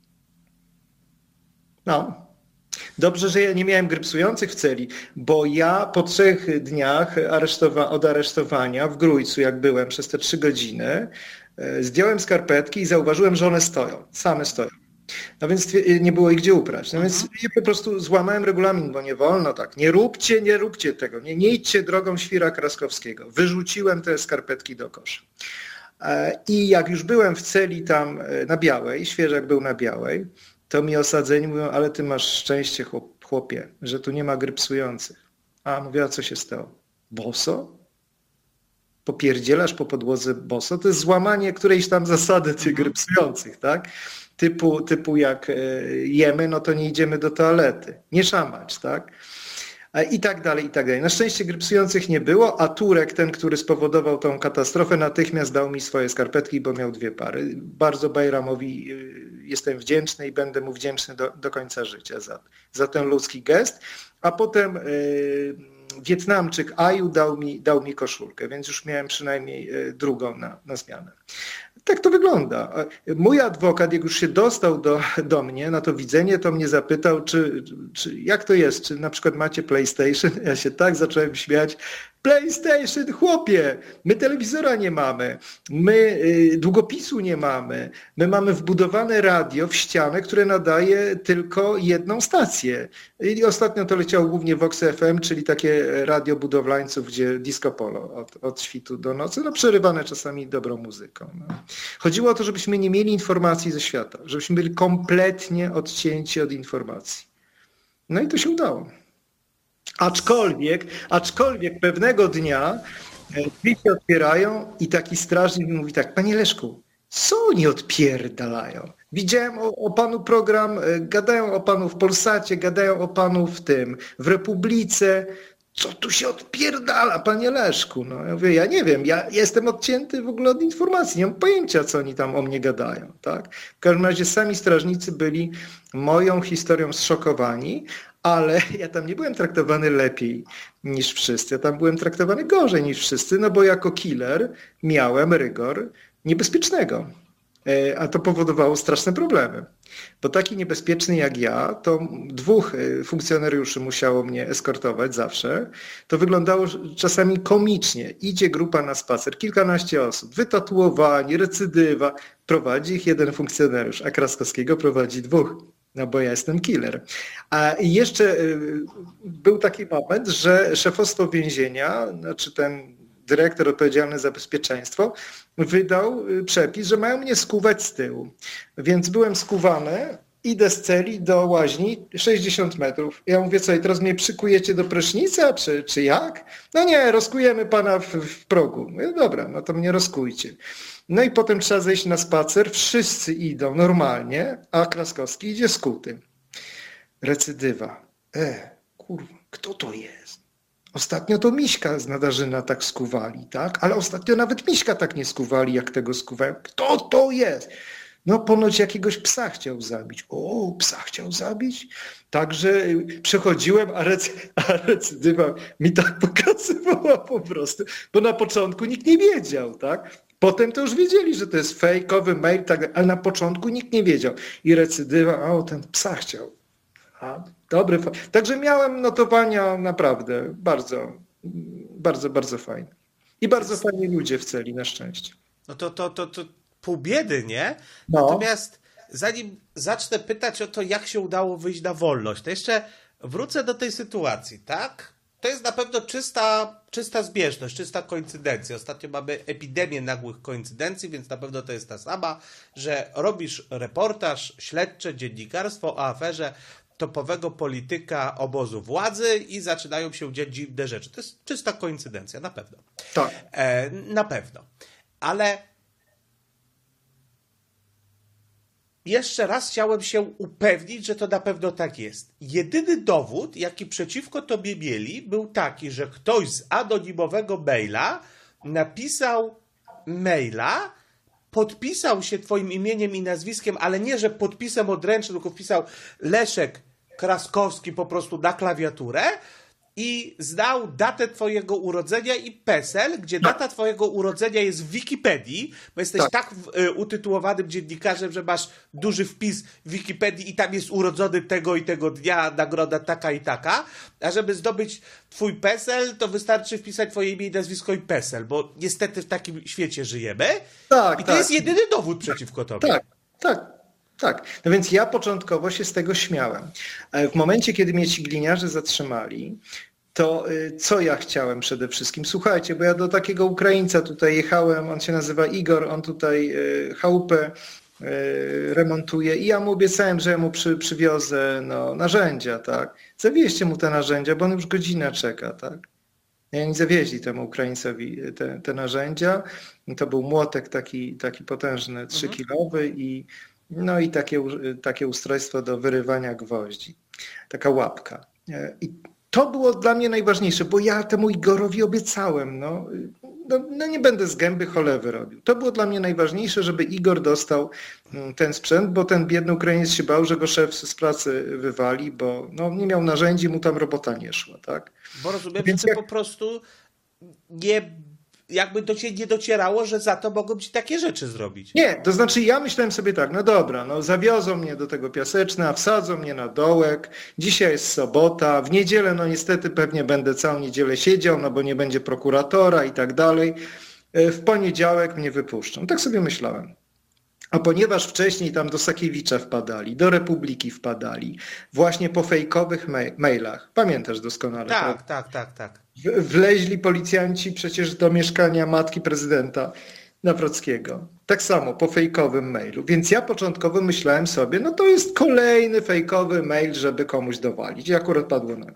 No. Dobrze, że ja nie miałem grypsujących w celi, bo ja po trzech dniach aresztowa- od aresztowania w Grójcu, jak byłem przez te trzy godziny, e, zdjąłem skarpetki i zauważyłem, że one stoją, same stoją. No więc twie- nie było ich gdzie uprać. No więc ja po prostu złamałem regulamin, bo nie wolno tak. Nie róbcie, nie róbcie tego. Nie, nie idźcie drogą Świra Kraskowskiego. Wyrzuciłem te skarpetki do kosza. E, I jak już byłem w celi tam e, na Białej, świeżak był na Białej, to mi osadzeni mówią, ale ty masz szczęście, chłop, chłopie, że tu nie ma grypsujących. A mówię, a co się stało? Boso? Popierdzielasz po podłodze boso? To jest złamanie którejś tam zasady tych grypsujących, tak? Typu, typu jak jemy, no to nie idziemy do toalety. Nie szamać, tak? I tak dalej, i tak dalej. Na szczęście grypsujących nie było, a Turek, ten, który spowodował tą katastrofę, natychmiast dał mi swoje skarpetki, bo miał dwie pary. Bardzo Bajramowi jestem wdzięczny i będę mu wdzięczny do, do końca życia za, za ten ludzki gest. A potem yy, Wietnamczyk Aju dał mi, dał mi koszulkę, więc już miałem przynajmniej drugą na, na zmianę. Tak to wygląda. Mój adwokat, jak już się dostał do, do mnie na to widzenie, to mnie zapytał, czy, czy jak to jest, czy na przykład macie PlayStation? Ja się tak zacząłem śmiać. PlayStation, chłopie, my telewizora nie mamy, my y, długopisu nie mamy, my mamy wbudowane radio w ścianę, które nadaje tylko jedną stację. I ostatnio to leciało głównie Vox F M, czyli takie radio budowlańców, gdzie disco polo od, od świtu do nocy, no przerywane czasami dobrą muzyką. No. Chodziło o to, żebyśmy nie mieli informacji ze świata, żebyśmy byli kompletnie odcięci od informacji. No i to się udało. Aczkolwiek, aczkolwiek pewnego dnia drzwi się otwierają i taki strażnik mi mówi tak, panie Leszku, co oni odpierdalają? Widziałem o, o panu program, gadają o panu w Polsacie, gadają o panu w tym, w Republice. Co tu się odpierdala, panie Leszku? No ja mówię, ja nie wiem, ja jestem odcięty w ogóle od informacji, nie mam pojęcia, co oni tam o mnie gadają, tak? W każdym razie sami strażnicy byli moją historią zszokowani, ale ja tam nie byłem traktowany lepiej niż wszyscy, ja tam byłem traktowany gorzej niż wszyscy, no bo jako killer miałem rygor niebezpiecznego. A to powodowało straszne problemy. Bo taki niebezpieczny jak ja, to dwóch funkcjonariuszy musiało mnie eskortować zawsze. To wyglądało czasami komicznie. Idzie grupa na spacer, kilkanaście osób, wytatuowani, recydywa. Prowadzi ich jeden funkcjonariusz, a Kraskowskiego prowadzi dwóch. No bo ja jestem killer. A jeszcze był taki moment, że szefostwo więzienia, znaczy ten dyrektor odpowiedzialny za bezpieczeństwo, wydał przepis, że mają mnie skuwać z tyłu. Więc byłem skuwany, idę z celi do łaźni, sześćdziesiąt metrów. Ja mówię, co, i teraz mnie przykujecie do prysznica, czy, czy jak? No nie, rozkujemy pana w, w progu. Mówię, dobra, no to mnie rozkujcie. No i potem trzeba zejść na spacer, wszyscy idą normalnie, a Kraskowski idzie skuty. Recydywa. E, kurwa, kto to jest? Ostatnio to Miśka z Nadarzyna tak skuwali, tak? Ale ostatnio nawet Miśka tak nie skuwali, jak tego skuwają. Kto to jest? No ponoć jakiegoś psa chciał zabić. O, psa chciał zabić? Także przechodziłem, a, recy, a recydywa mi tak pokazywała po prostu, bo na początku nikt nie wiedział, tak? Potem to już wiedzieli, że to jest fejkowy mail, tak, ale na początku nikt nie wiedział. I recydywa, o, ten psa chciał. A, dobry. Także miałem notowania naprawdę bardzo, bardzo, bardzo fajne. I bardzo fajni ludzie w celi, na szczęście. No to, to, to, to pół biedy, nie? No. Natomiast zanim zacznę pytać o to, jak się udało wyjść na wolność, to jeszcze wrócę do tej sytuacji, tak? To jest na pewno czysta, czysta zbieżność, czysta koincydencja. Ostatnio mamy epidemię nagłych koincydencji, więc na pewno to jest ta sama, że robisz reportaż, śledcze, dziennikarstwo o aferze topowego polityka obozu władzy i zaczynają się dziać dziwne rzeczy. To jest czysta koincydencja, na pewno. Tak. E, na pewno. Ale jeszcze raz chciałem się upewnić, że to na pewno tak jest. Jedyny dowód, jaki przeciwko tobie mieli, był taki, że ktoś z anonimowego maila napisał maila, podpisał się twoim imieniem i nazwiskiem, ale nie, że podpisem odręcznym, tylko wpisał Leszek Kraskowski po prostu na klawiaturę i znał datę twojego urodzenia i PESEL, gdzie Tak. data twojego urodzenia jest w Wikipedii, bo jesteś tak, Tak. y, utytułowanym dziennikarzem, że masz duży wpis w Wikipedii i tam jest urodzony tego i tego dnia, nagroda taka i taka, a żeby zdobyć twój PESEL, to wystarczy wpisać twoje imię i nazwisko i PESEL, bo niestety w takim świecie żyjemy. Tak, I to tak. jest jedyny dowód przeciwko tobie. Tak, tak. Tak, no więc ja początkowo się z tego śmiałem. W momencie, kiedy mnie ci gliniarze zatrzymali, to y, co ja chciałem przede wszystkim? Słuchajcie, bo ja do takiego Ukraińca tutaj jechałem, on się nazywa Igor, on tutaj y, chałupę y, remontuje i ja mu obiecałem, że ja mu przy, przywiozę no, narzędzia, tak? Zawieźcie mu te narzędzia, bo on już godzinę czeka, tak? I oni zawieźli temu Ukraińcowi te, te narzędzia. I to był młotek taki, taki potężny, trzykilowy i no i takie, takie ustrojstwo do wyrywania gwoździ. Taka łapka. I to było dla mnie najważniejsze, bo ja temu Igorowi obiecałem, no, no, no nie będę z gęby cholewy robił. To było dla mnie najważniejsze, żeby Igor dostał ten sprzęt, bo ten biedny Ukrainiec się bał, że go szef z pracy wywali, bo no, nie miał narzędzi, mu tam robota nie szła, tak? Bo rozumiem, Więc że ty jak- po prostu nie, jakby do ciebie nie docierało, że za to mogą ci takie rzeczy zrobić. Nie, to znaczy ja myślałem sobie tak, no dobra, no zawiozą mnie do tego Piaseczna, wsadzą mnie na dołek, dzisiaj jest sobota, w niedzielę no niestety pewnie będę całą niedzielę siedział, no bo nie będzie prokuratora i tak dalej, w poniedziałek mnie wypuszczą. Tak sobie myślałem. A ponieważ wcześniej tam do Sakiewicza wpadali, do Republiki wpadali, właśnie po fejkowych mail- mailach, pamiętasz doskonale, prawda? Tak, tak, tak, tak. W- Wleźli policjanci przecież do mieszkania matki prezydenta Nawrockiego. Tak samo po fejkowym mailu. Więc ja początkowo myślałem sobie, no to jest kolejny fejkowy mail, żeby komuś dowalić. I akurat padło na mnie.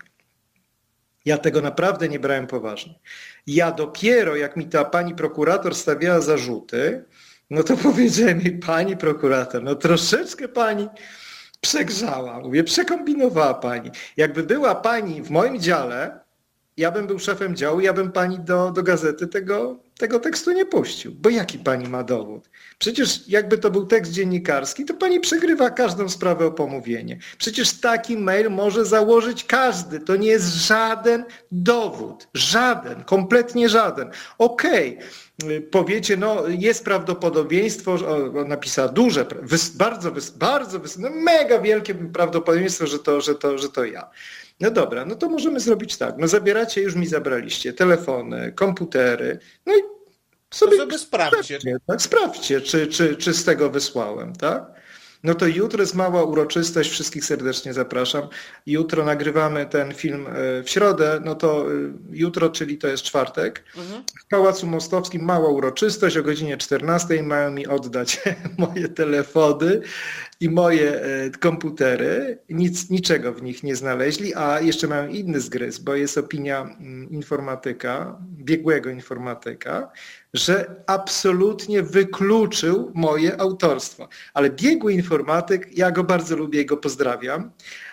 Ja tego naprawdę nie brałem poważnie. Ja dopiero, jak mi ta pani prokurator stawiała zarzuty, no to powiedziałem jej, pani prokurator, no troszeczkę pani przegrzała. Mówię, przekombinowała pani. Jakby była pani w moim dziale, ja bym był szefem działu, ja bym pani do, do gazety tego, tego tekstu nie puścił. Bo jaki pani ma dowód? Przecież jakby to był tekst dziennikarski, to pani przegrywa każdą sprawę o pomówienie. Przecież taki mail może założyć każdy. To nie jest żaden dowód. Żaden. Kompletnie żaden. Okej. Powiecie, no jest prawdopodobieństwo, że o, napisała duże, wys, bardzo, wys, bardzo wys, no mega wielkie prawdopodobieństwo, że to, że to, że to ja. No dobra, no to możemy zrobić tak. No zabieracie, już mi zabraliście telefony, komputery, no i sobie, To sobie sprawdźcie. tak, sprawdźcie, czy, czy, czy z tego wysłałem, tak? No to jutro jest mała uroczystość, wszystkich serdecznie zapraszam. Jutro nagrywamy ten film w środę, no to jutro, czyli to jest czwartek. W Pałacu Mostowskim mała uroczystość, o godzinie czternastej mają mi oddać moje telefony i moje komputery. Nic, niczego w nich nie znaleźli, a jeszcze mają inny zgryz, bo jest opinia informatyka, biegłego informatyka, że absolutnie wykluczył moje autorstwo. Ale biegły informatyk, ja go bardzo lubię, go pozdrawiam,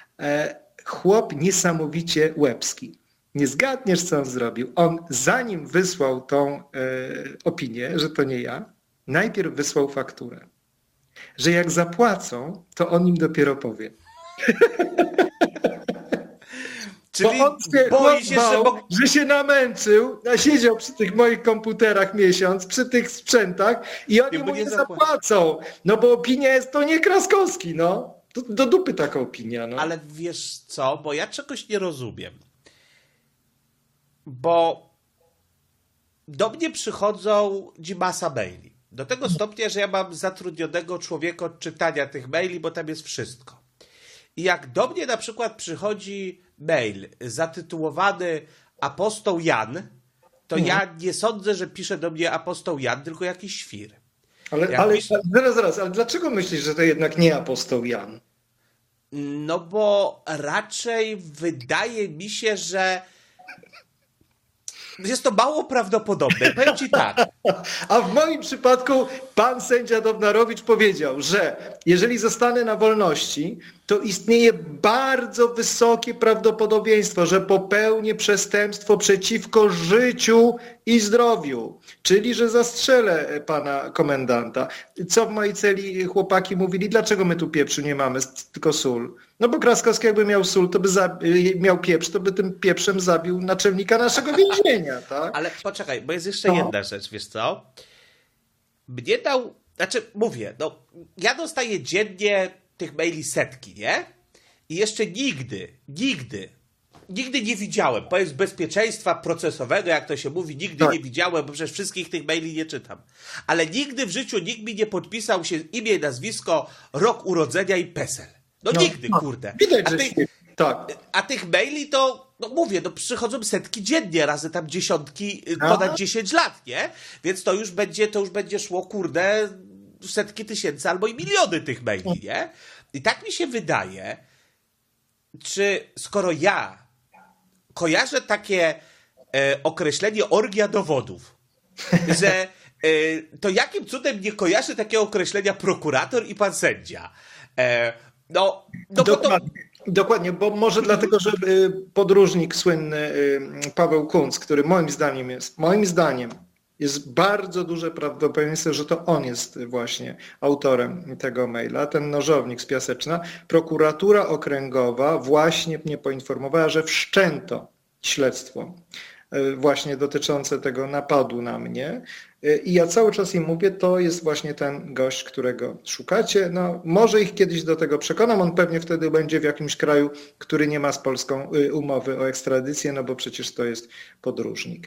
chłop niesamowicie łebski. Nie zgadniesz, co on zrobił. On zanim wysłał tą e, opinię, że to nie ja, najpierw wysłał fakturę. Że jak zapłacą, to on im dopiero powie. Czyli Bo on się boi się, bał, że... Bo... że się namęczył, siedział przy tych moich komputerach miesiąc, przy tych sprzętach i oni I mu mu nie nie zapłacą. No bo opinia jest, to nie Kraskowski, no. Do, do dupy taka opinia, no. Ale wiesz co, bo ja czegoś nie rozumiem. Bo do mnie przychodzą Dzimasa maili. Do tego stopnia, że ja mam zatrudnionego człowieka od czytania tych maili, bo tam jest wszystko. I jak do mnie na przykład przychodzi mail zatytułowany Apostoł Jan, to no. ja nie sądzę, że pisze do mnie Apostoł Jan, tylko jakiś świr. Ale, Jak ale, pisze... ale zaraz, zaraz, ale dlaczego myślisz, że to jednak nie apostoł Jan? No bo raczej wydaje mi się, że jest to mało prawdopodobne. Powiem ci tak. A w moim przypadku pan sędzia Dobnarowicz powiedział, że jeżeli zostanę na wolności, to istnieje bardzo wysokie prawdopodobieństwo, że popełnię przestępstwo przeciwko życiu i zdrowiu, czyli że zastrzelę pana komendanta. Co w mojej celi chłopaki mówili, dlaczego my tu pieprzu nie mamy, tylko sól? No bo Kraskowski jakby miał sól, to by zabi- miał pieprz, to by tym pieprzem zabił naczelnika naszego więzienia, tak? Ale poczekaj, bo jest jeszcze No. jedna rzecz, wiesz co? Mnie dał, znaczy mówię, no ja dostaję dziennie tych maili setki, nie? I jeszcze nigdy, nigdy, nigdy nie widziałem, powiedz bezpieczeństwa procesowego, jak to się mówi, nigdy Tak. nie widziałem, bo przecież wszystkich tych maili nie czytam. Ale nigdy w życiu nikt mi nie podpisał się imię, nazwisko, rok urodzenia i PESEL. No, No, nigdy, no, kurde. Widać, A że ty, się... Tak. a tych maili to, no mówię, no przychodzą setki dziennie, razy tam dziesiątki, y, A. ponad dziesięć lat, nie? Więc to już będzie, to już będzie szło, kurde, setki tysięcy albo i miliony tych maili, nie? I tak mi się wydaje, czy skoro ja kojarzę takie e, określenie orgia dowodów, że e, to jakim cudem nie kojarzy takiego określenia prokurator i pan sędzia? E, no, no bo to... Dokładnie. Dokładnie, bo może dlatego, że y, podróżnik słynny y, Paweł Kuntz, który moim zdaniem jest, moim zdaniem jest bardzo duże prawdopodobieństwo, że to on jest właśnie autorem tego maila, ten nożownik z Piaseczna. Prokuratura okręgowa właśnie mnie poinformowała, że wszczęto śledztwo y, właśnie dotyczące tego napadu na mnie. I ja cały czas im mówię, to jest właśnie ten gość, którego szukacie. No, może ich kiedyś do tego przekonam, on pewnie wtedy będzie w jakimś kraju, który nie ma z Polską umowy o ekstradycję, no bo przecież to jest podróżnik.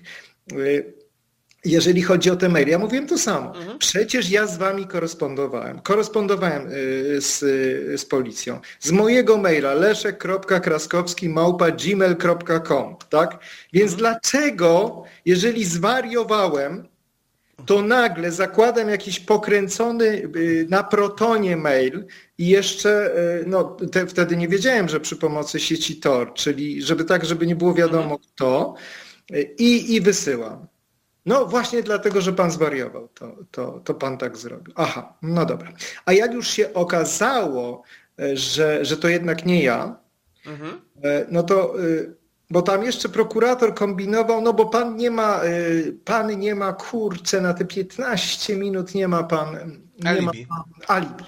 Jeżeli chodzi o te maile, ja mówiłem to samo. Mhm. Przecież ja z wami korespondowałem. Korespondowałem z, z policją. Z mojego maila leszek kropka kraskowski małpa gmail kropka com, tak? Więc mhm. dlaczego, jeżeli zwariowałem, to nagle zakładam jakiś pokręcony na Protonie mail i jeszcze, no te, wtedy nie wiedziałem, że przy pomocy sieci Tor, czyli żeby tak, żeby nie było wiadomo kto, i, i wysyłam. No właśnie dlatego, że pan zwariował, to, to, to pan tak zrobił. Aha, no dobra. A jak już się okazało, że, że to jednak nie ja, mhm. no to... Bo tam jeszcze prokurator kombinował, no bo pan nie ma, pan nie ma, kurczę, na te piętnaście minut nie ma pan, nie alibi. ma pan alibi.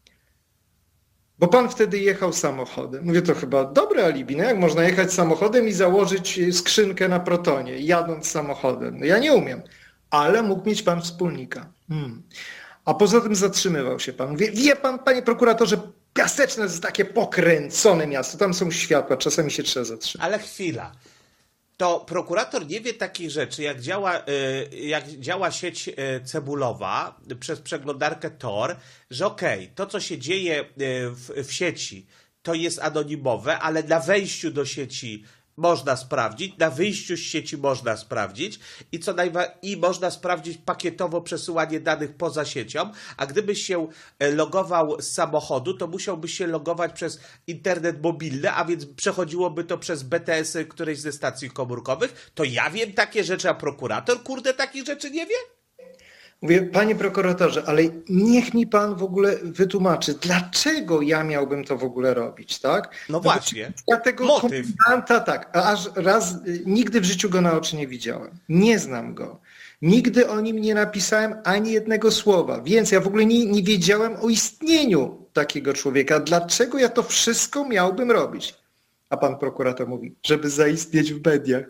Bo pan wtedy jechał samochodem. Mówię, to chyba dobre alibi, no jak można jechać samochodem i założyć skrzynkę na Protonie, jadąc samochodem? No ja nie umiem, ale mógł mieć pan wspólnika. Hmm. A poza tym zatrzymywał się pan. Wie, wie pan, panie prokuratorze, Piaseczne jest takie pokręcone miasto, tam są światła, czasami się trzeba zatrzymać. Ale chwila. To prokurator nie wie takich rzeczy, jak działa, jak działa sieć cebulowa przez przeglądarkę Tor, że okej, okay, to co się dzieje w, w sieci, to jest anonimowe, ale na wejściu do sieci można sprawdzić, na wyjściu z sieci można sprawdzić i co najwa- i można sprawdzić pakietowo przesyłanie danych poza siecią, a gdybyś się logował z samochodu, to musiałbyś się logować przez internet mobilny, a więc przechodziłoby to przez B T S-y którejś ze stacji komórkowych. To ja wiem takie rzeczy, a prokurator, kurde, takich rzeczy nie wie? Mówię, panie prokuratorze, ale niech mi pan w ogóle wytłumaczy, dlaczego ja miałbym to w ogóle robić, tak? No właśnie. Ja tego Motyw. komendanta, tak, aż raz, nigdy w życiu go na oczy nie widziałem. Nie znam go. Nigdy o nim nie napisałem ani jednego słowa, więc ja w ogóle nie, nie wiedziałem o istnieniu takiego człowieka. Dlaczego ja to wszystko miałbym robić? A pan prokurator mówi, żeby zaistnieć w mediach.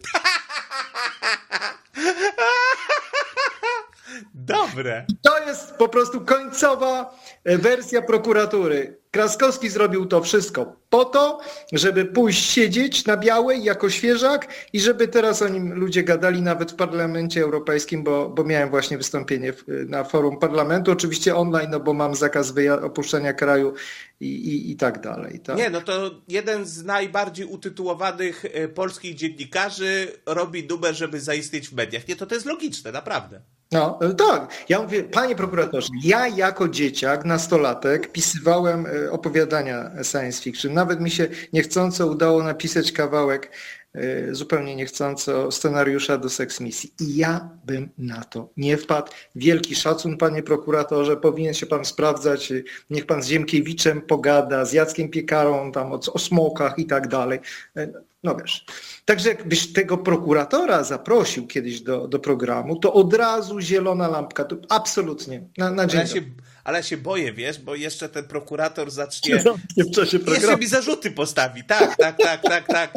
Dobre. To jest po prostu końcowa wersja prokuratury. Kraskowski zrobił to wszystko po to, żeby pójść siedzieć na białej jako świeżak i żeby teraz o nim ludzie gadali nawet w Parlamencie Europejskim, bo, bo miałem właśnie wystąpienie w, na forum parlamentu, oczywiście online, no bo mam zakaz wyja- opuszczenia kraju i, i, i tak dalej. Tak? Nie, no to jeden z najbardziej utytułowanych polskich dziennikarzy robi numer, żeby zaistnieć w mediach. Nie, to to jest logiczne, naprawdę. No tak, ja mówię, panie prokuratorze, ja jako dzieciak, nastolatek pisywałem opowiadania science fiction. Nawet mi się niechcąco udało napisać kawałek zupełnie niechcąco scenariusza do seksmisji. I ja bym na to nie wpadł. Wielki szacun, panie prokuratorze, powinien się pan sprawdzać, niech pan z Ziemkiewiczem pogada, z Jackiem Piekarą tam o, o smokach i tak dalej. No wiesz. Także jakbyś tego prokuratora zaprosił kiedyś do, do programu, to od razu zielona lampka. To absolutnie. Na, na dzień. Ale się, ale się boję, wiesz, bo jeszcze ten prokurator zacznie... w czasie programu. Jeszcze mi zarzuty postawi. Tak, tak, tak, tak, tak.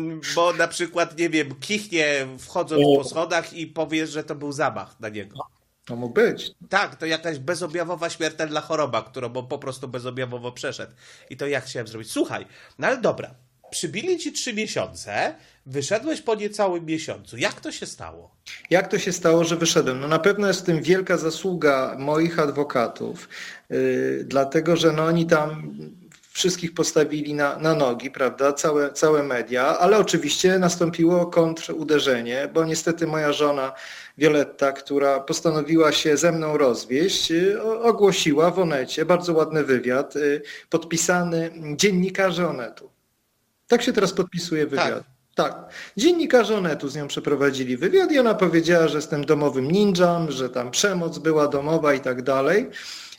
Bo na przykład, nie wiem, kichnie wchodząc po schodach i powie, że to był zamach na niego. To mógł być. Tak, to jakaś bezobjawowa śmiertelna choroba, którą bo po prostu bezobjawowo przeszedł. I to ja chciałem zrobić. Słuchaj, no ale dobra. Przybili ci trzy miesiące, wyszedłeś po niecałym miesiącu. Jak to się stało? Jak to się stało, że wyszedłem? No na pewno jest w tym wielka zasługa moich adwokatów, yy, dlatego że no oni tam wszystkich postawili na, na nogi, prawda, całe, całe media, ale oczywiście nastąpiło kontruderzenie, bo niestety moja żona Violetta, która postanowiła się ze mną rozwieść, ogłosiła w Onecie bardzo ładny wywiad, podpisany dziennikarze Onetu. Tak się teraz podpisuje wywiad. Tak. tak. Dziennikarze Onetu z nią przeprowadzili wywiad i ona powiedziała, że jestem domowym ninją, że tam przemoc była domowa i tak dalej.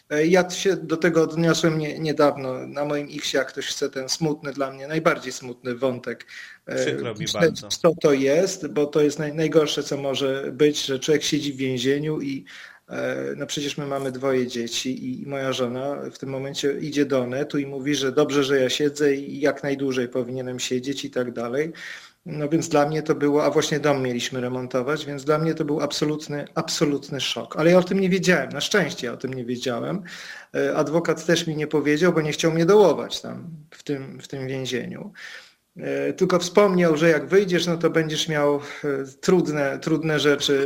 Ja się do tego odniosłem nie, niedawno na moim X, jak ktoś chce ten smutny, dla mnie najbardziej smutny wątek. Przykro mi bardzo. Co to jest, bo to jest naj, najgorsze, co może być, że człowiek siedzi w więzieniu i no przecież my mamy dwoje dzieci i moja żona w tym momencie idzie do Onetu i mówi, że dobrze, że ja siedzę i jak najdłużej powinienem siedzieć i tak dalej. No więc dla mnie to było, a właśnie dom mieliśmy remontować, więc dla mnie to był absolutny, absolutny szok. Ale ja o tym nie wiedziałem, na szczęście ja o tym nie wiedziałem. Adwokat też mi nie powiedział, bo nie chciał mnie dołować tam w tym, w tym więzieniu. Tylko wspomniał, że jak wyjdziesz, no to będziesz miał trudne, trudne rzeczy,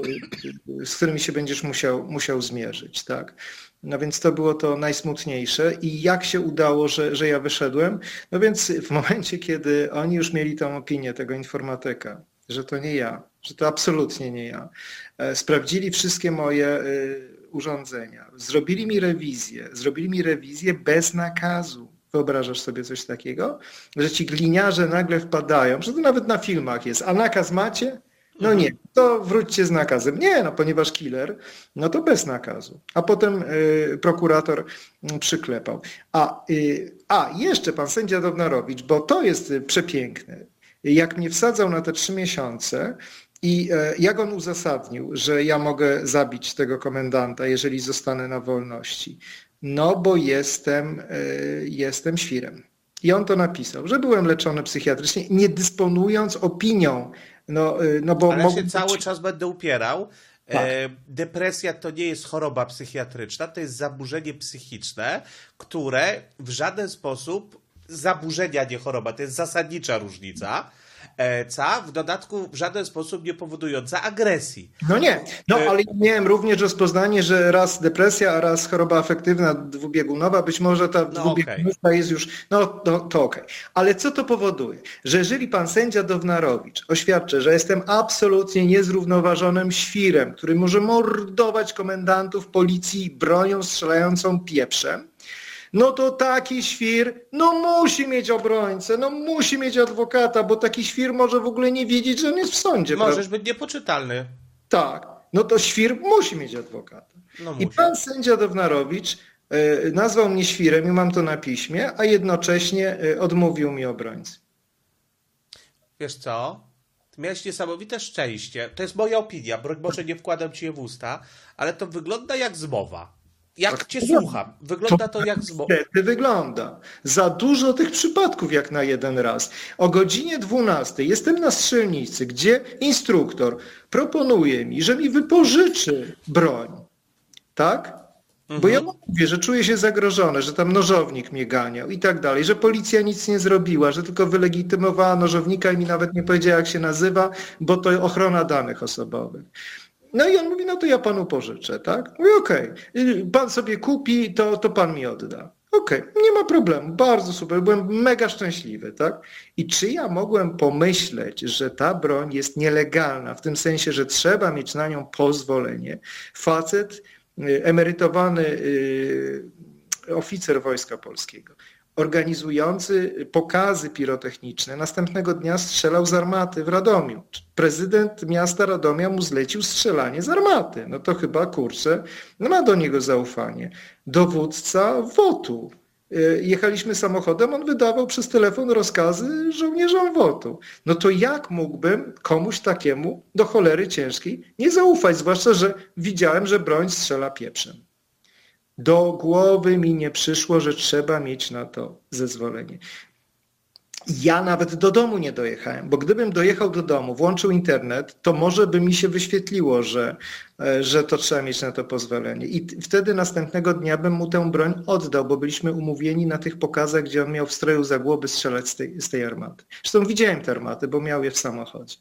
z którymi się będziesz musiał, musiał zmierzyć, tak? No więc to było to najsmutniejsze. I jak się udało, że, że ja wyszedłem? No więc w momencie, kiedy oni już mieli tą opinię tego informatyka, że to nie ja, że to absolutnie nie ja, sprawdzili wszystkie moje urządzenia, zrobili mi rewizję, zrobili mi rewizję bez nakazu. Wyobrażasz sobie coś takiego? Że ci gliniarze nagle wpadają, że to nawet na filmach jest, a nakaz macie? No nie, to wróćcie z nakazem. Nie, no ponieważ killer, no to bez nakazu. A potem y, prokurator y, przyklepał. A, y, a jeszcze pan sędzia Downorowicz, bo to jest przepiękne. Jak mnie wsadzał na te trzy miesiące i y, jak on uzasadnił, że ja mogę zabić tego komendanta, jeżeli zostanę na wolności. No bo jestem, y, jestem świrem. I on to napisał, że byłem leczony psychiatrycznie, nie dysponując opinią. No, no bo Ale mogę... się cały czas będę upierał. Tak. E, depresja to nie jest choroba psychiatryczna, to jest zaburzenie psychiczne, które w żaden sposób, zaburzenia, nie choroba, to jest zasadnicza różnica, e, ca, w dodatku w żaden sposób nie powodująca agresji. No nie, no ale miałem również rozpoznanie, że raz depresja, a raz choroba afektywna dwubiegunowa, być może ta No dwubiegunowa okay. jest już, no, no to okej. Okay. Ale co to powoduje? Że jeżeli pan sędzia Downorowicz oświadczy, że jestem absolutnie niezrównoważonym świrem, który może mordować komendantów policji bronią strzelającą pieprzem, no to taki świr, no musi mieć obrońcę, no musi mieć adwokata, bo taki świr może w ogóle nie wiedzieć, że on jest w sądzie. Możesz prawda? być niepoczytalny. Tak, no to świr musi mieć adwokata. No I musi. pan sędzia Downorowicz y, nazwał mnie świrem i mam to na piśmie, a jednocześnie y, odmówił mi obrońcy. Wiesz co? Ty miałeś niesamowite szczęście. To jest moja opinia, broń Boże nie wkładam ci je w usta, ale to wygląda jak zmowa. Jak Tak, cię to słucham, wygląda to jak zmowa. Niestety wygląda. Za dużo tych przypadków jak na jeden raz. O godzinie dwunastej jestem na strzelnicy, gdzie instruktor proponuje mi, że mi wypożyczy broń. Tak? Bo ja mówię, że czuję się zagrożony, że tam nożownik mnie ganiał i tak dalej, że policja nic nie zrobiła, że tylko wylegitymowała nożownika i mi nawet nie powiedziała, jak się nazywa, bo to ochrona danych osobowych. No i on mówi, no to ja panu pożyczę, tak? Mówię, okej, okay. Pan sobie kupi, to, to pan mi odda. Okej, okay. Nie ma problemu, bardzo super, byłem mega szczęśliwy, tak? I czy ja mogłem pomyśleć, że ta broń jest nielegalna, w tym sensie, że trzeba mieć na nią pozwolenie? Facet, emerytowany oficer Wojska Polskiego, organizujący pokazy pirotechniczne następnego dnia strzelał z armaty w Radomiu. Prezydent miasta Radomia mu zlecił strzelanie z armaty. No to chyba, kurczę, no ma do niego zaufanie. Dowódca W O T-u. Jechaliśmy samochodem, on wydawał przez telefon rozkazy żołnierzom W O T-u. No to jak mógłbym komuś takiemu do cholery ciężkiej nie zaufać, zwłaszcza, że widziałem, że broń strzela pieprzem. Do głowy mi nie przyszło, że trzeba mieć na to zezwolenie. Ja nawet do domu nie dojechałem, bo gdybym dojechał do domu, włączył internet, to może by mi się wyświetliło, że, że to trzeba mieć na to pozwolenie. I wtedy następnego dnia bym mu tę broń oddał, bo byliśmy umówieni na tych pokazach, gdzie on miał w stroju za głowy strzelać z tej, z tej armaty. Zresztą widziałem te armaty, bo miał je w samochodzie.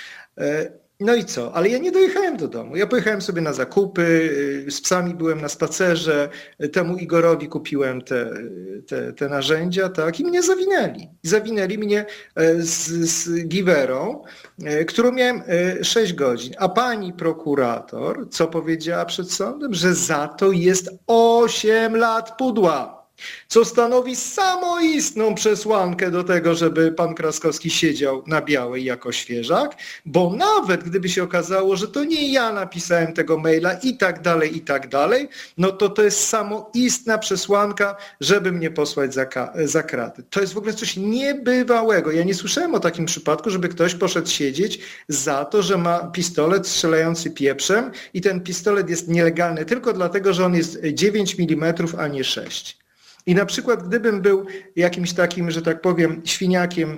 No i co? Ale ja nie dojechałem do domu. Ja pojechałem sobie na zakupy, z psami byłem na spacerze, temu Igorowi kupiłem te, te, te narzędzia, tak, i mnie zawinęli. Zawinęli mnie z, z giwerą, którą miałem sześć godzin. A pani prokurator, co powiedziała przed sądem? Że za to jest osiem lat pudła. Co stanowi samoistną przesłankę do tego, żeby pan Kraskowski siedział na białej jako świeżak, bo nawet gdyby się okazało, że to nie ja napisałem tego maila i tak dalej, i tak dalej, no to to jest samoistna przesłanka, żeby mnie posłać za, za kraty. To jest w ogóle coś niebywałego. Ja nie słyszałem o takim przypadku, żeby ktoś poszedł siedzieć za to, że ma pistolet strzelający pieprzem i ten pistolet jest nielegalny tylko dlatego, że on jest dziewięć milimetrów, a nie sześć. I na przykład gdybym był jakimś takim, że tak powiem, świniakiem,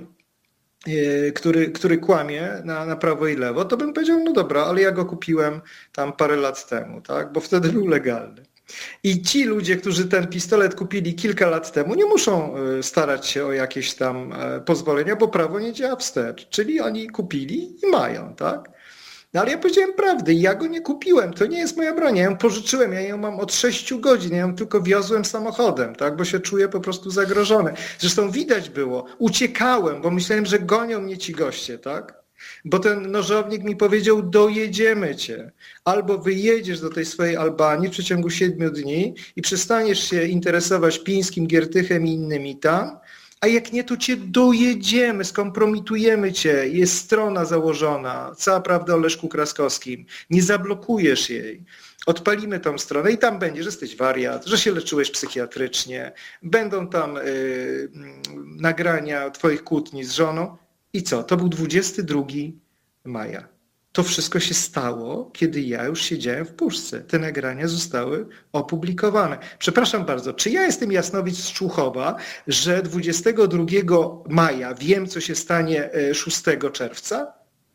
który, który kłamie na, na prawo i lewo, to bym powiedział, no dobra, ale ja go kupiłem tam parę lat temu, tak? Bo wtedy był legalny. I ci ludzie, którzy ten pistolet kupili kilka lat temu, nie muszą starać się o jakieś tam pozwolenia, bo prawo nie działa wstecz. Czyli oni kupili i mają, tak? No ale ja powiedziałem prawdę, ja go nie kupiłem, to nie jest moja broń, ja ją pożyczyłem, ja ją mam od sześciu godzin, ja ją tylko wiozłem samochodem, tak, bo się czuję po prostu zagrożony. Zresztą widać było, uciekałem, bo myślałem, że gonią mnie ci goście, tak? Bo ten nożownik mi powiedział, dojedziemy cię. Albo wyjedziesz do tej swojej Albanii w przeciągu siedmiu dni i przestaniesz się interesować Pińskim, Giertychem i innymi tam, a jak nie, to cię dojedziemy, skompromitujemy cię, jest strona założona, cała prawda o Leszku Kraskowskim, nie zablokujesz jej. Odpalimy tą stronę i tam będzie, że jesteś wariat, że się leczyłeś psychiatrycznie, będą tam yy, nagrania twoich kłótni z żoną. I co? To był dwudziestego drugiego maja. To wszystko się stało, kiedy ja już siedziałem w puszce. Te nagrania zostały opublikowane. Przepraszam bardzo, czy ja jestem Jasnowic z Człuchowa, że dwudziestego drugiego maja wiem, co się stanie szóstego czerwca?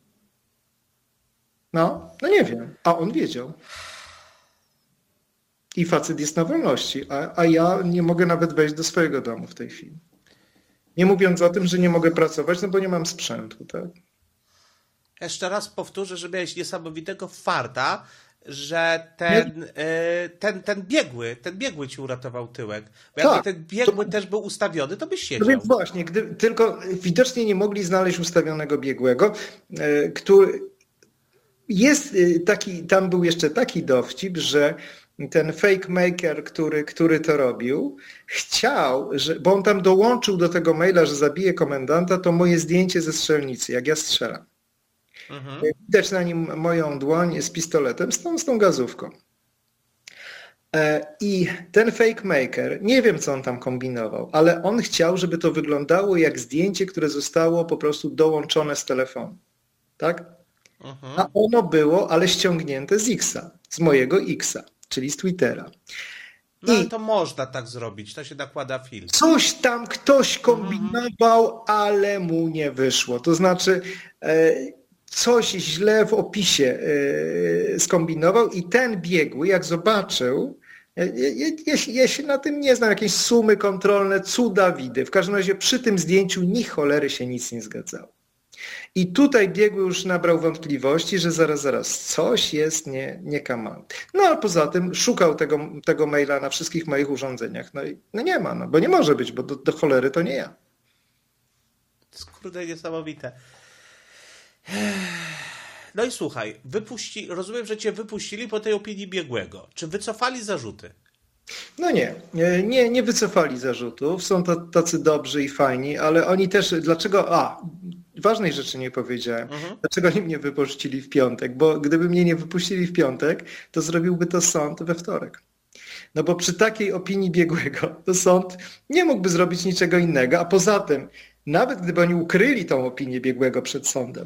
No, no nie wiem. A on wiedział. I facet jest na wolności, a, a ja nie mogę nawet wejść do swojego domu w tej chwili. Nie mówiąc o tym, że nie mogę pracować, no bo nie mam sprzętu, tak? Jeszcze raz powtórzę, że miałeś niesamowitego farta, że ten, y, ten, ten biegły, ten biegły ci uratował tyłek. Bo jakby tak, ten biegły to, też był ustawiony, to byś siedział. No więc właśnie, gdy, tylko widocznie nie mogli znaleźć ustawionego biegłego, y, który jest taki, tam był jeszcze taki dowcip, że ten fake maker, który, który to robił, chciał, że, bo on tam dołączył do tego maila, że zabije komendanta, to moje zdjęcie ze strzelnicy, jak ja strzelam. Mhm. Widać na nim moją dłoń z pistoletem, z tą, z tą gazówką. I ten fake maker, nie wiem co on tam kombinował, ale on chciał, żeby to wyglądało jak zdjęcie, które zostało po prostu dołączone z telefonu. Tak? Mhm. A ono było, ale ściągnięte z Xa, z mojego Xa, czyli z Twittera. No ale to można tak zrobić, to się nakłada filtr. Coś tam ktoś kombinował, mhm. ale mu nie wyszło. To znaczy coś źle w opisie skombinował i ten biegły, jak zobaczył, ja, ja, ja, ja się na tym nie znam, jakieś sumy kontrolne, cuda widy. W każdym razie przy tym zdjęciu ni cholery się nic nie zgadzało. I tutaj biegły już nabrał wątpliwości, że zaraz, zaraz, coś jest nie, nie kaman. No a poza tym szukał tego, tego maila na wszystkich moich urządzeniach. No i no nie ma, no, bo nie może być, bo do, do cholery to nie ja. Skurde, niesamowite. No i słuchaj, wypuści, rozumiem, że cię wypuścili po tej opinii biegłego. Czy wycofali zarzuty? No nie, nie, nie wycofali zarzutów, są to tacy dobrzy i fajni, ale oni też, dlaczego, a, ważnej rzeczy nie powiedziałem, Mhm. dlaczego oni mnie wypuścili w piątek, bo gdyby mnie nie wypuścili w piątek, to zrobiłby to sąd we wtorek. No bo przy takiej opinii biegłego, to sąd nie mógłby zrobić niczego innego, a poza tym, nawet gdyby oni ukryli tą opinię biegłego przed sądem,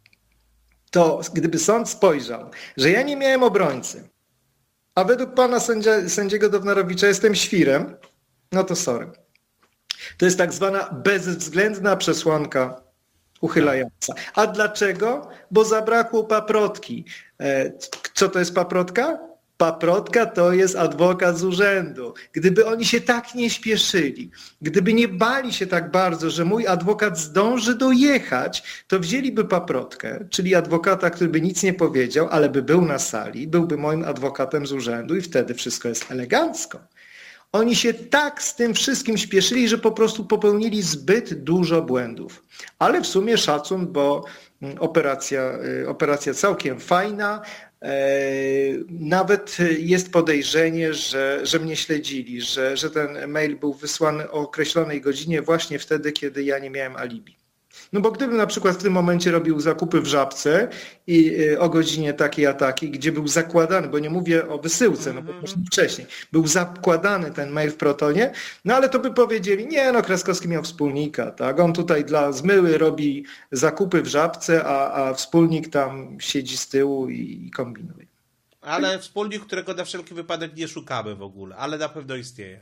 to gdyby sąd spojrzał, że ja nie miałem obrońcy, a według pana sędzia, sędziego Downorowicza jestem świrem, no to sorry. To jest tak zwana bezwzględna przesłanka uchylająca. A dlaczego? Bo zabrakło paprotki. Co to jest paprotka? Paprotka to jest adwokat z urzędu. Gdyby oni się tak nie śpieszyli, gdyby nie bali się tak bardzo, że mój adwokat zdąży dojechać, to wzięliby paprotkę, czyli adwokata, który by nic nie powiedział, ale by był na sali, byłby moim adwokatem z urzędu i wtedy wszystko jest elegancko. Oni się tak z tym wszystkim śpieszyli, że po prostu popełnili zbyt dużo błędów. Ale w sumie szacun, bo operacja, operacja całkiem fajna. Nawet jest podejrzenie, że, że mnie śledzili, że, że ten mail był wysłany o określonej godzinie właśnie wtedy, kiedy ja nie miałem alibi. No bo gdybym na przykład w tym momencie robił zakupy w Żabce i o godzinie takiej a takiej, gdzie był zakładany, bo nie mówię o wysyłce, no bo wcześniej, był zakładany ten mail w Protonie, no ale to by powiedzieli, nie no, Kraskowski miał wspólnika, tak, on tutaj dla zmyły robi zakupy w Żabce, a, a wspólnik tam siedzi z tyłu i, i kombinuje. Ale wspólnik, którego na wszelki wypadek nie szukamy w ogóle, ale na pewno istnieje.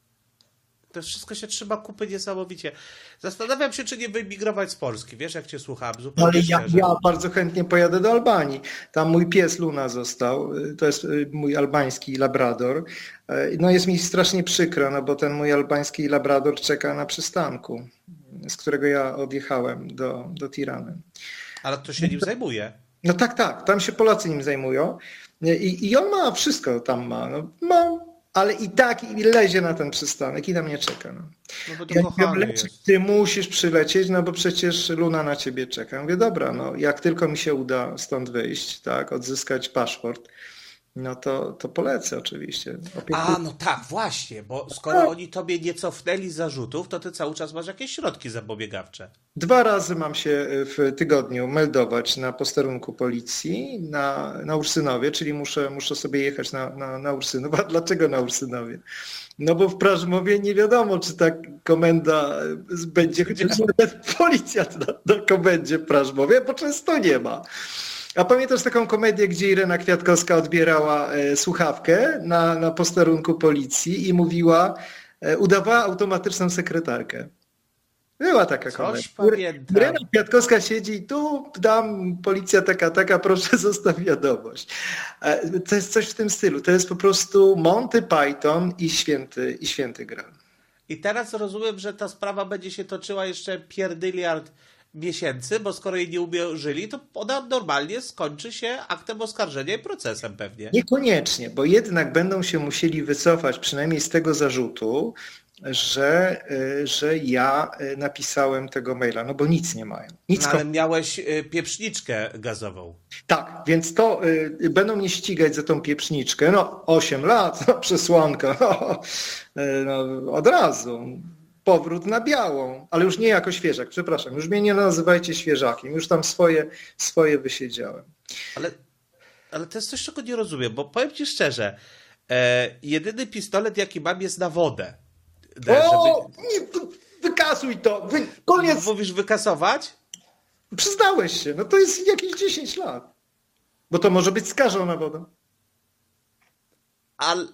To wszystko się trzyma kupy niesamowicie. Zastanawiam się, czy nie wyemigrować z Polski. Wiesz, jak cię słuchałem, zupełnie Ale ja, szczerze. ja bardzo chętnie pojadę do Albanii. Tam mój pies Luna został. To jest mój albański labrador. No jest mi strasznie przykro, no bo ten mój albański labrador czeka na przystanku, z którego ja odjechałem do, do Tirany. Ale to się nim zajmuje. No tak, tak. Tam się Polacy nim zajmują. I, i on ma wszystko tam ma. No, ma ale i tak i lezie na ten przystanek i na mnie czeka. No. No bo to Ja kochany mówię, jest. ty musisz przylecieć, no bo przecież Luna na ciebie czeka. Ja mówię, dobra, no jak tylko mi się uda stąd wyjść, tak, odzyskać paszport, no to, to polecę oczywiście. A, no tak, właśnie, bo skoro oni tobie nie cofnęli zarzutów, to ty cały czas masz jakieś środki zapobiegawcze. Dwa razy mam się w tygodniu meldować na posterunku policji na, na Ursynowie, czyli muszę, muszę sobie jechać na, na, na Ursynów. A dlaczego na Ursynowie? No bo w Prażmowie nie wiadomo, czy ta komenda będzie, chociaż nawet policjant na, na komendzie w Prażmowie, bo często nie ma. A pamiętasz taką komedię, gdzie Irena Kwiatkowska odbierała e, słuchawkę na, na posterunku policji i mówiła, e, udawała automatyczną sekretarkę. Była taka Coś komedia. pamiętam. Irena Kwiatkowska siedzi i tu dam, policja taka, taka, proszę zostaw wiadomość. E, to jest coś w tym stylu. To jest po prostu Monty Python i święty, i święty Graal. I teraz rozumiem, że ta sprawa będzie się toczyła jeszcze pierdyliard miesięcy, bo skoro jej nie umierzyli, to ona normalnie skończy się aktem oskarżenia i procesem pewnie. Niekoniecznie, bo jednak będą się musieli wycofać przynajmniej z tego zarzutu, że, że ja napisałem tego maila, no bo nic nie mają. Nic No, ale miałeś pieprzniczkę gazową. Tak, więc to y, będą mnie ścigać za tą pieprzniczkę, no osiem lat, no, przesłanka, no, no, od razu. Powrót na białą, ale już nie jako świeżak, przepraszam, już mnie nie nazywajcie świeżakiem, już tam swoje, swoje wysiedziałem. Ale, ale to jest coś, czego nie rozumiem, bo powiem ci szczerze, e, jedyny pistolet, jaki mam, jest na wodę. E, O, żeby... nie, wykasuj to, wy, koniec. Mówisz wykasować? Przyznałeś się, no to jest jakieś dziesięć lat, bo to może być skażona woda. Ale...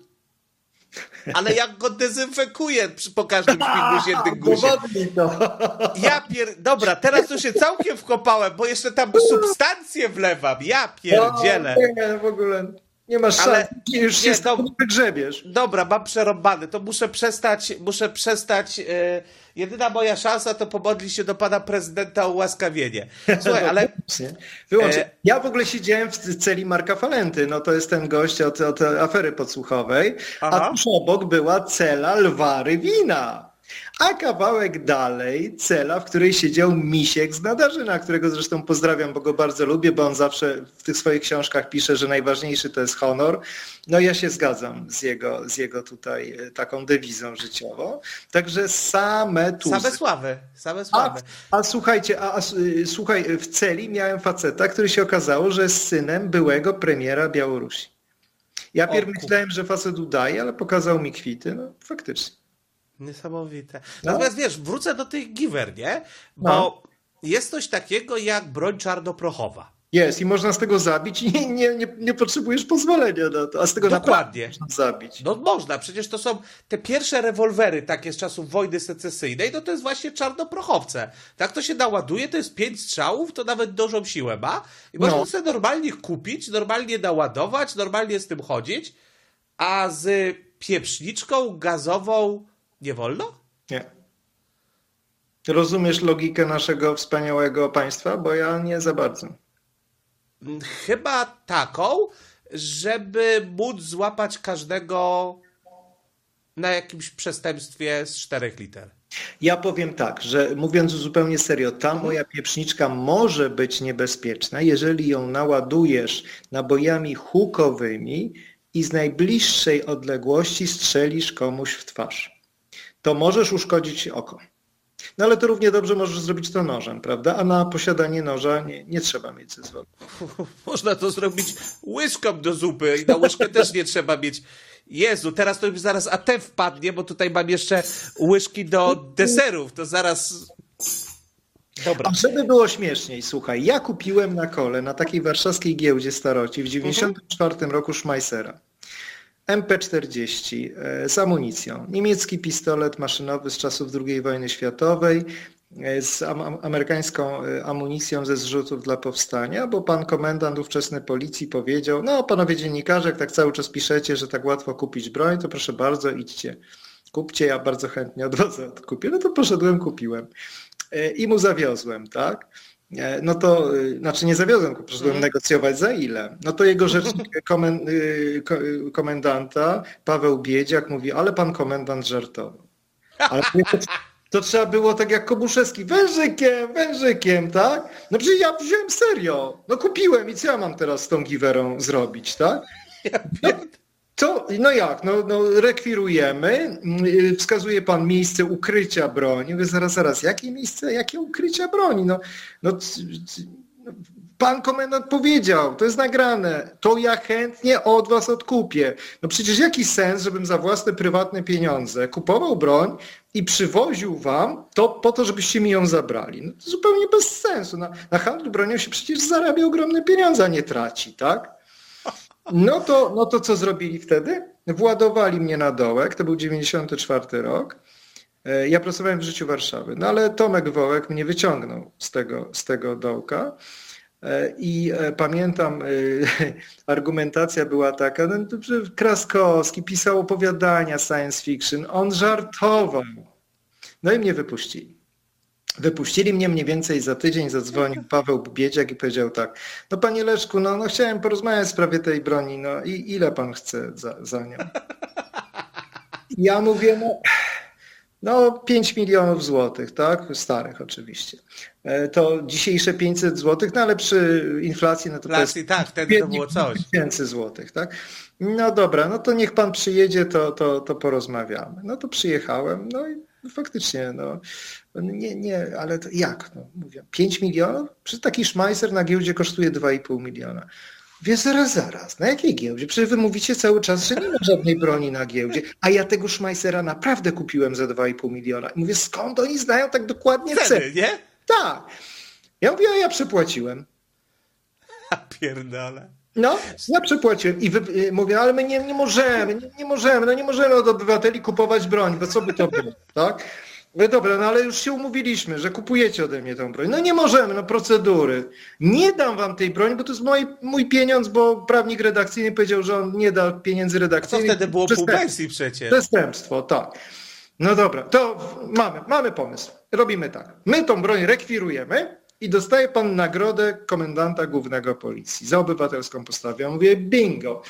Ale jak go dezynfekuję przy, po każdym śmigusie, dygusie. Ja pier... Dobra, teraz to się całkiem wkopałem, bo jeszcze tam substancje wlewam. Ja pierdzielę. O, nie, w ogóle nie masz szans. Ale... Już się nie, z tym wygrzebiesz. Dobra, mam przerąbany. To muszę przestać, muszę przestać. Yy... Jedyna moja szansa to pomodlić się do pana prezydenta o ułaskawienie. Słuchaj, ale... Wyłącznie. Ja w ogóle siedziałem w celi Marka Falenty. No to jest ten gość od, od afery podsłuchowej. Aha. A tuż obok była cela Lwa Rywina. A kawałek dalej cela, w której siedział Misiek z Nadarzyna, którego zresztą pozdrawiam, bo go bardzo lubię, bo on zawsze w tych swoich książkach pisze, że najważniejszy to jest honor. No ja się zgadzam z jego, z jego tutaj taką dewizą życiową. Także same tuzy. Same sławy, same sławy. A, a słuchajcie, a, a, słuchaj, w celi miałem faceta, który się okazało, że jest synem byłego premiera Białorusi. Ja pierw myślałem, że facet udaje, ale pokazał mi kwity, no faktycznie. Niesamowite. No. Natomiast wiesz, wrócę do tych giver, nie? Bo No. jest coś takiego jak broń czarnoprochowa. Jest i można z tego zabić i nie, nie, nie, nie potrzebujesz pozwolenia na to, a z tego Dokładnie. naprawdę można zabić. No można, przecież to są te pierwsze rewolwery takie z czasów wojny secesyjnej, no to jest właśnie czarnoprochowce. Tak to się naładuje, to jest pięć strzałów, to nawet dużą siłę ma i można No. sobie normalnie kupić, normalnie naładować, normalnie z tym chodzić, a z pieprzniczką gazową nie wolno? Nie. Rozumiesz logikę naszego wspaniałego państwa? Bo ja nie za bardzo. Chyba taką, żeby móc złapać każdego na jakimś przestępstwie z czterech liter. Ja powiem tak, że mówiąc zupełnie serio, ta moja pieprzniczka może być niebezpieczna, jeżeli ją naładujesz nabojami hukowymi i z najbliższej odległości strzelisz komuś w twarz. To możesz uszkodzić oko. No ale to równie dobrze możesz zrobić to nożem, prawda? A na posiadanie noża nie, nie trzeba mieć zezwolenia. Można to zrobić łyżką do zupy i na łyżkę też nie trzeba mieć. Jezu, teraz to już zaraz A T wpadnie, bo tutaj mam jeszcze łyżki do deserów, to zaraz... Dobra. A żeby było śmieszniej, słuchaj, ja kupiłem na kole na takiej warszawskiej giełdzie staroci w dziewięćdziesiątym czwartym roku Schmeissera. M P czterdzieści z amunicją. Niemiecki pistolet maszynowy z czasów drugiej wojny światowej z amerykańską amunicją ze zrzutów dla powstania, bo pan komendant ówczesny policji powiedział, no panowie dziennikarze, jak tak cały czas piszecie, że tak łatwo kupić broń, to proszę bardzo, idźcie, kupcie, ja bardzo chętnie od was odkupię. No to poszedłem, kupiłem i mu zawiozłem, tak? No to, znaczy nie zawiozłem, tylko poszedłem mm. negocjować za ile. No to jego rzecznik komen, komendanta, Paweł Biedziak, mówi, ale pan komendant żartował. Ale to, to trzeba było tak jak Kobuszewski, wężykiem, wężykiem, tak? No przecież ja wziąłem serio, no kupiłem i co ja mam teraz z tą giwerą zrobić, tak? No, to, no jak, no, no rekwirujemy, wskazuje pan miejsce ukrycia broni. Mówię, zaraz, zaraz, jakie miejsce, jakie ukrycia broni? No, no, pan komendant powiedział, to jest nagrane, to ja chętnie od was odkupię. No przecież jaki sens, żebym za własne prywatne pieniądze kupował broń i przywoził wam to po to, żebyście mi ją zabrali. No to zupełnie bez sensu. Na, na handlu bronią się przecież zarabia ogromne pieniądze, a nie traci, tak? No to, no to co zrobili wtedy? Władowali mnie na dołek, to był dziewięćdziesiąty czwarty rok. Ja pracowałem w Życiu Warszawy, no ale Tomek Wołek mnie wyciągnął z tego, z tego dołka i pamiętam, argumentacja była taka, no, że Kraskowski pisał opowiadania science fiction, on żartował. No i mnie wypuścili. Wypuścili mnie mniej więcej za tydzień, zadzwonił Paweł Biedziak i powiedział tak, no panie Leszku, no, no chciałem porozmawiać w sprawie tej broni, no i ile pan chce za, za nią? Ja mówię, no, no pięć milionów złotych, tak? Starych oczywiście. To dzisiejsze pięćset złotych, no ale przy inflacji, no to, inflacji, to jest tak, wtedy to było coś. tysięcy złotych, tak? No dobra, no to niech pan przyjedzie, to, to, to porozmawiamy. No to przyjechałem, no i faktycznie, no nie, nie, ale to jak? No, mówię, pięć milionów? Przecież taki Schmeisser na giełdzie kosztuje dwa i pół miliona. Wie, zaraz, zaraz, na jakiej giełdzie? Przecież wy mówicie cały czas, że nie ma żadnej broni na giełdzie, a ja tego Schmeissera naprawdę kupiłem za dwa i pół miliona. I mówię, skąd oni znają tak dokładnie cenę? Ceny, nie? Tak. Ja mówię, a ja przepłaciłem. A pierdolę. No, ja przepłaciłem i wy, mówię, ale my nie, nie możemy, nie, nie możemy, no nie możemy od obywateli kupować broń, bo co by to było, tak? No dobra, no ale już się umówiliśmy, że kupujecie ode mnie tą broń. No nie możemy, no procedury. Nie dam wam tej broni, bo to jest mój, mój pieniądz, bo prawnik redakcyjny powiedział, że on nie da pieniędzy redakcyjnych. Co wtedy było pół pensji przecież? Przestępstwo, tak. No dobra, to mamy, mamy pomysł. Robimy tak. My tą broń rekwirujemy i dostaje pan nagrodę komendanta głównego policji za obywatelską postawę. Ja mówię, bingo.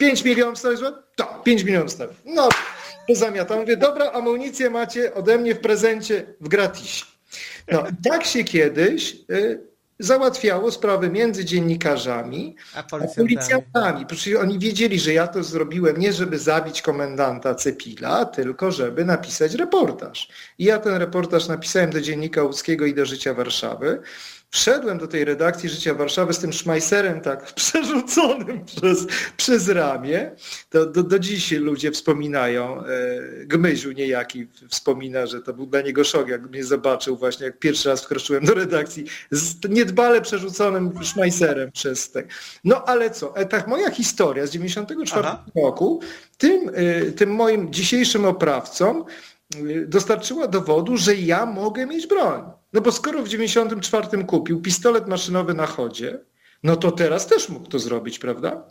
pięć milionów wstawić? Tak, pięć milionów wstawić. No, to zamiata. Mówię, dobra, amunicję macie ode mnie w prezencie w gratisie. No, tak się kiedyś y, załatwiało sprawy między dziennikarzami A a policjantami. policjantami. Przecież oni wiedzieli, że ja to zrobiłem nie żeby zabić komendanta Cepila, tylko żeby napisać reportaż. I ja ten reportaż napisałem do Dziennika Łódzkiego i do Życia Warszawy. Wszedłem do tej redakcji Życia Warszawy z tym szmajserem tak przerzuconym przez, przez ramię. Do, do, do dziś ludzie wspominają, e, Gmyziu niejaki wspomina, że to był dla niego szok, jak mnie zobaczył właśnie, jak pierwszy raz wkroczyłem do redakcji z niedbale przerzuconym szmajserem przez te. No ale co, e, tak moja historia z dziewięćdziesiątego czwartego Aha. roku tym, e, tym moim dzisiejszym oprawcom e, dostarczyła dowodu, że ja mogę mieć broń. No bo skoro w dziewięćdziesiątym czwartym kupił pistolet maszynowy na chodzie, no to teraz też mógł to zrobić, prawda?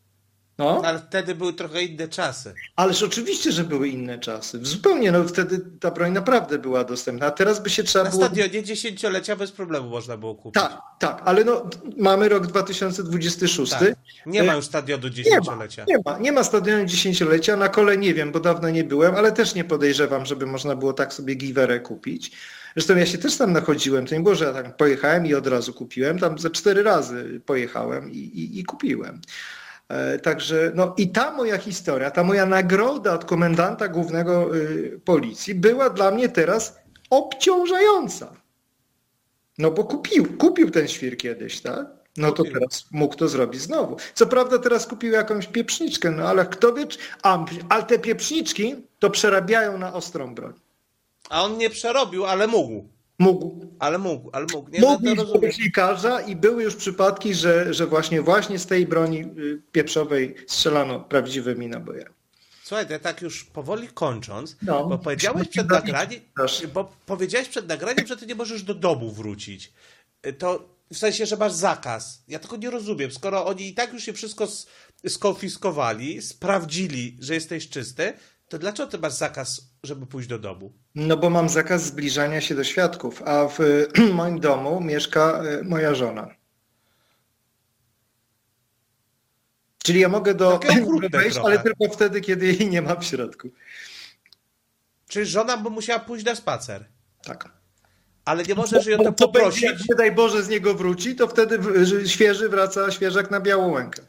No, Ale wtedy były trochę inne czasy. ależ oczywiście, że były inne czasy. Zupełnie, no wtedy ta broń naprawdę była dostępna, a teraz by się trzeba Na było... stadionie dziesięciolecia bez problemu można było kupić. Tak, tak, ale no mamy rok dwa tysiące dwudziesty szósty. Tak. Nie ma już stadionu Nie ma, dziesięciolecia. nie ma, nie ma stadionu dziesięciolecia, na kole nie wiem, bo dawno nie byłem, ale też nie podejrzewam, żeby można było tak sobie giwerę kupić. Zresztą ja się też tam nachodziłem, to nie było, że ja tam pojechałem i od razu kupiłem, tam ze cztery razy pojechałem i, i, i kupiłem. E, także no i ta moja historia, ta moja nagroda od komendanta głównego y, policji była dla mnie teraz obciążająca. No bo kupił, kupił ten świr kiedyś, tak? No to Kupił. teraz mógł to zrobić znowu. Co prawda teraz kupił jakąś pieprzniczkę, no ale kto wie, czy... a, ale te pieprzniczki to przerabiają na ostrą broń. A on nie przerobił, ale mógł. Mógł. Ale mógł, ale mógł. Nie, no Mógł to iść do rozumiem. lekarza i były już przypadki, że, że właśnie, właśnie z tej broni y, pieprzowej strzelano prawdziwymi nabojami. Słuchaj, ja tak już powoli kończąc, No. bo powiedziałeś przed Dawid, nagraniem, proszę. bo powiedziałeś przed nagraniem, że ty nie możesz do domu wrócić. To w sensie, że masz zakaz. Ja tego nie rozumiem. Skoro oni i tak już się wszystko s- skonfiskowali, sprawdzili, że jesteś czysty, to dlaczego ty masz zakaz, żeby pójść do domu? No bo mam zakaz zbliżania się do świadków, a w y, moim domu mieszka y, moja żona. Czyli ja mogę do Takie okrutne wejść, trochę. ale tylko wtedy, kiedy jej nie ma w środku. Czyli żona by musiała pójść na spacer. Tak. Ale nie możesz ją to To poprosić. będzie, jak, nie daj Boże, z niego wróci, to wtedy w- że świeży wraca świeżak na białą łękę.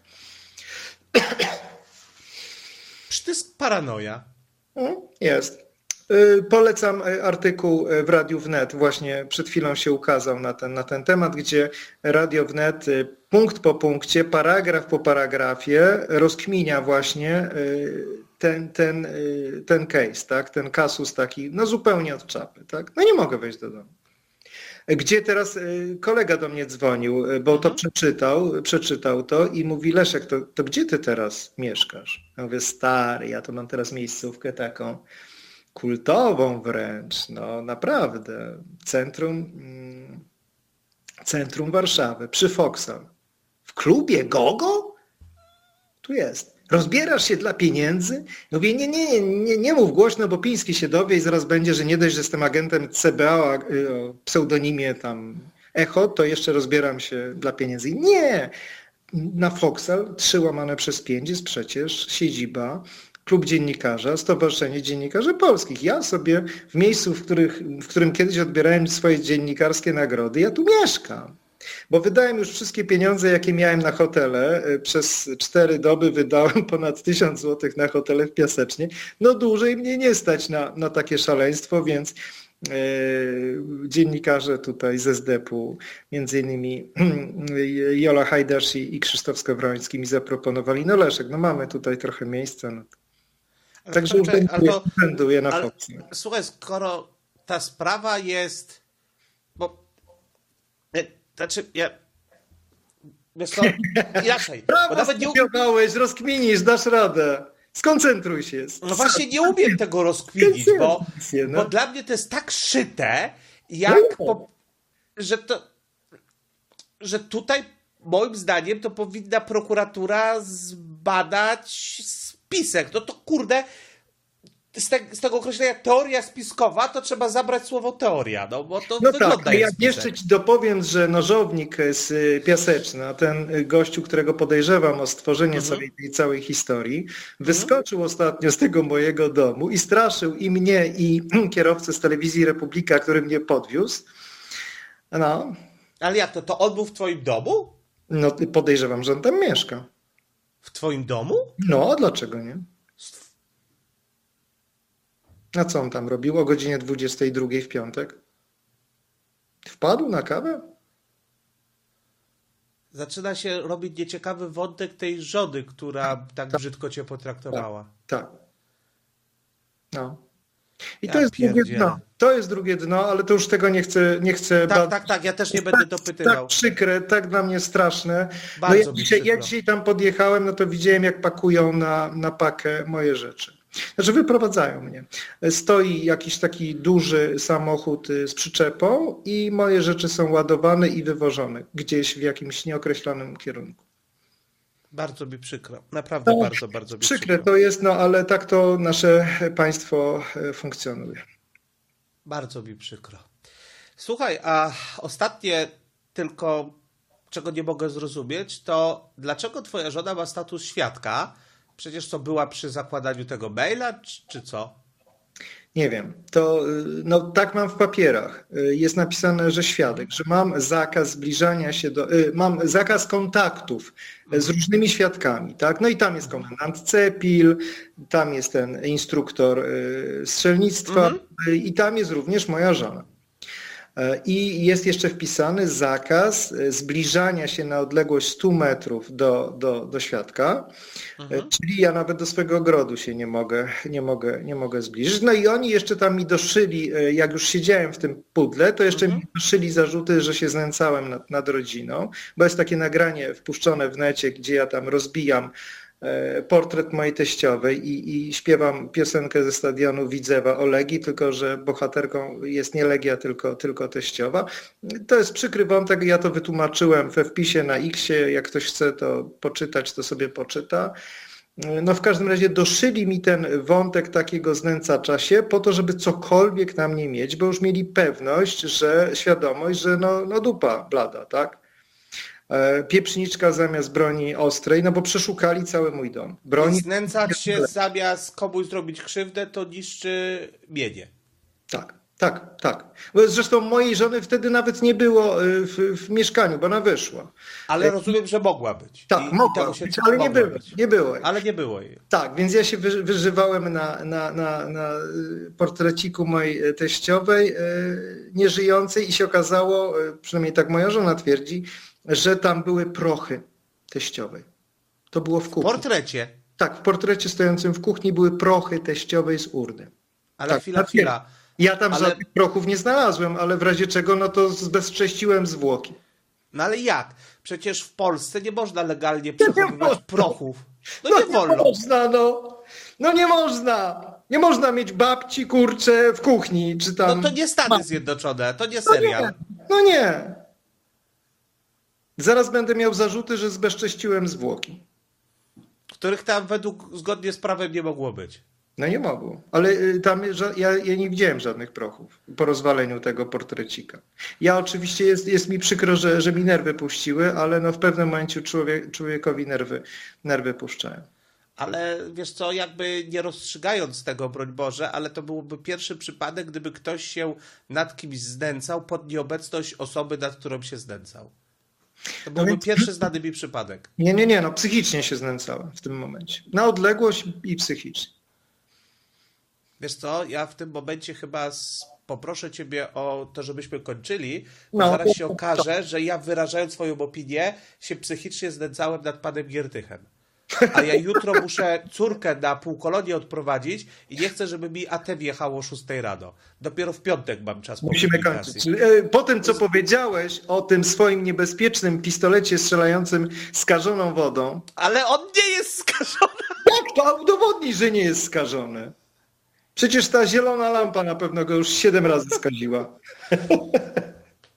Przecież to jest paranoja. No, jest. Y, Polecam y, artykuł y, w Radiu Wnet, właśnie przed chwilą się ukazał na ten, na ten temat, gdzie Radio Wnet y, punkt po punkcie, paragraf po paragrafie rozkminia właśnie y, ten, ten, y, ten case, tak? Ten kasus taki, no zupełnie od czapy. Tak? No nie mogę wejść do domu. Gdzie teraz y, kolega do mnie dzwonił, y, bo to przeczytał, przeczytał to i mówi, Leszek, to, to gdzie ty teraz mieszkasz? Ja mówię, stary, ja to mam teraz miejscówkę taką kultową wręcz, no naprawdę, centrum, mm, centrum Warszawy, przy Foksal. W klubie Gogo? Tu jest. Rozbierasz się dla pieniędzy? Mówię, nie, nie, nie, nie, nie mów głośno, bo Piński się dowie i zaraz będzie, że nie dość, że jestem agentem C B A o o pseudonimie tam Echo, to jeszcze rozbieram się dla pieniędzy. Nie! Na Foksal, trzy łamane przez pięć jest przecież siedziba, klub dziennikarza, Stowarzyszenie Dziennikarzy Polskich. Ja sobie w miejscu, w, których, w którym kiedyś odbierałem swoje dziennikarskie nagrody, ja tu mieszkam. Bo wydałem już wszystkie pieniądze, jakie miałem na hotele. Przez cztery doby wydałem ponad tysiąc złotych na hotele w Piasecznie. No dłużej mnie nie stać na, na takie szaleństwo, więc e, dziennikarze tutaj z S D P u, między innymi Jola Hajdasz i, i Krzysztof Skowroński mi zaproponowali, no Leszek, no mamy tutaj trochę miejsca. No. Ale Także to- czekaj, ale to- urzęduję na ale- Foxie. Słuchaj, skoro ta sprawa jest. Bo. e, Znaczy, ja. Wiesz co, inaczej. Bo Prawo nawet nie, studiowałeś, rozkminisz, dasz radę. Skoncentruj się. no właśnie nie umiem tego rozkminić, bo, Się, no. bo dla mnie to jest tak szyte, jak. No. Po, że to. Że tutaj, moim zdaniem, to powinna prokuratura zbadać spisek. No to kurde. z, te, z tego określenia teoria spiskowa, to trzeba zabrać słowo teoria, no bo to No wygląda tak, jak jak spisek. jeszcze ci dopowiem, że nożownik z Piaseczna, a ten gościu, którego podejrzewam o stworzenie Mhm. całej tej całej historii, wyskoczył ostatnio z tego mojego domu i straszył i mnie, i kierowcę z telewizji Republika, który mnie podwiózł. No, Ale jak to? To on był w twoim domu? no podejrzewam, że on tam mieszka. W twoim domu? No, a dlaczego nie? A co on tam robił o godzinie dwudziestej drugiej w piątek? Wpadł na kawę? Zaczyna się robić nieciekawy wątek tej żony, która tak brzydko cię potraktowała. Tak. No. I Ja to jest drugie pierdzielę. dno. To jest drugie dno, ale to już tego nie chcę, nie chcę Tak, badać. tak, tak, ja też nie Jest będę tak, dopytywał. tak przykre, tak dla mnie straszne. No Bardzo ja, mi dzisiaj, ja przykro. dzisiaj tam podjechałem, no to widziałem, jak pakują na, na pakę moje rzeczy. Znaczy wyprowadzają mnie. Stoi jakiś taki duży samochód z przyczepą i moje rzeczy są ładowane i wywożone gdzieś w jakimś nieokreślonym kierunku. Bardzo mi przykro. Naprawdę No, bardzo, bardzo mi przykro. Przykre to jest, no ale tak to nasze państwo funkcjonuje. Bardzo mi przykro. Słuchaj, a ostatnie tylko, czego nie mogę zrozumieć, to dlaczego twoja żona ma status świadka? Przecież to była przy zakładaniu tego maila, czy, czy co? Nie wiem, to no, tak mam w papierach. Jest napisane, że świadek, że mam zakaz zbliżania się do, mam zakaz kontaktów z różnymi świadkami, tak? No i tam jest komendant Cepil, tam jest ten instruktor strzelnictwa mhm. i tam jest również moja żona. I jest jeszcze wpisany zakaz zbliżania się na odległość stu metrów do, do, do świadka, mhm. czyli ja nawet do swojego ogrodu się nie mogę, nie, mogę, nie mogę zbliżyć. No i oni jeszcze tam mi doszyli, jak już siedziałem w tym pudle, to jeszcze mhm. mi doszyli zarzuty, że się znęcałem nad, nad rodziną, bo jest takie nagranie wpuszczone w necie, gdzie ja tam rozbijam portret mojej teściowej i, i śpiewam piosenkę ze stadionu Widzewa o Legii, tylko że bohaterką jest nie Legia, tylko, tylko teściowa. To jest przykry wątek, ja to wytłumaczyłem we wpisie na X-ie, jak ktoś chce to poczytać, to sobie poczyta. No w każdym razie doszyli mi ten wątek takiego znęcacza się po to, żeby cokolwiek na mnie mieć, bo już mieli pewność, że świadomość, że no, no dupa blada, tak? Pieprzniczka zamiast broni ostrej, no bo przeszukali cały mój dom. Broni... Znęcać się zamiast komuś zrobić krzywdę, to niszczy mienie. Tak, tak, tak. Bo zresztą mojej żony wtedy nawet nie było w, w mieszkaniu, bo ona wyszła. Ale rozumiem, że mogła być. Tak, I, mogła i się być, ale nie było, być. nie było jej. Ale nie było jej. Tak, więc ja się wy, wyżywałem na, na, na, na portreciku mojej teściowej, nieżyjącej i się okazało, przynajmniej tak moja żona twierdzi, że tam były prochy teściowej. To było w kuchni. W portrecie? Tak, w portrecie stojącym w kuchni były prochy teściowej z urny. Ale tak, chwila, chwila. Ja tam ale... żadnych prochów nie znalazłem, ale w razie czego no to zbezcześciłem zwłoki. No ale jak? Przecież w Polsce nie można legalnie przechowywać prochów. No, no nie wolno. Nie można, no. No nie można. Nie można mieć babci, kurcze w kuchni, czy tam... No to nie Stany Zjednoczone, to nie serial. No nie. No nie. Zaraz będę miał zarzuty, że zbezcześciłem zwłoki. Których tam według, zgodnie z prawem nie mogło być. No nie mogło, ale tam ja, ja nie widziałem żadnych prochów po rozwaleniu tego portrecika. Ja oczywiście jest, jest mi przykro, że, że mi nerwy puściły, ale no w pewnym momencie człowiek, człowiekowi nerwy, nerwy puszczają. Ale wiesz co, jakby nie rozstrzygając tego, broń Boże, ale to byłby pierwszy przypadek, gdyby ktoś się nad kimś znęcał pod nieobecność osoby, nad którą się znęcał. To byłby no więc... pierwszy znany mi przypadek. Nie, nie, nie, no psychicznie się znęcałem w tym momencie. Na odległość i psychicznie. Wiesz co, ja w tym momencie chyba poproszę ciebie o to, żebyśmy kończyli, bo no, zaraz się okaże, że ja wyrażając swoją opinię się psychicznie znęcałem nad panem Giertychem. A ja jutro muszę córkę na półkolonie odprowadzić i nie chcę, żeby mi A T wjechało o szóstej rano. Dopiero w piątek mam czas. Musimy kończyć. Po tym, co powiedziałeś o tym swoim niebezpiecznym pistolecie strzelającym skażoną wodą... Ale on nie jest skażony! Jak to? Udowodnij, że nie jest skażony. Przecież ta zielona lampa na pewno go już siedem razy skaziła.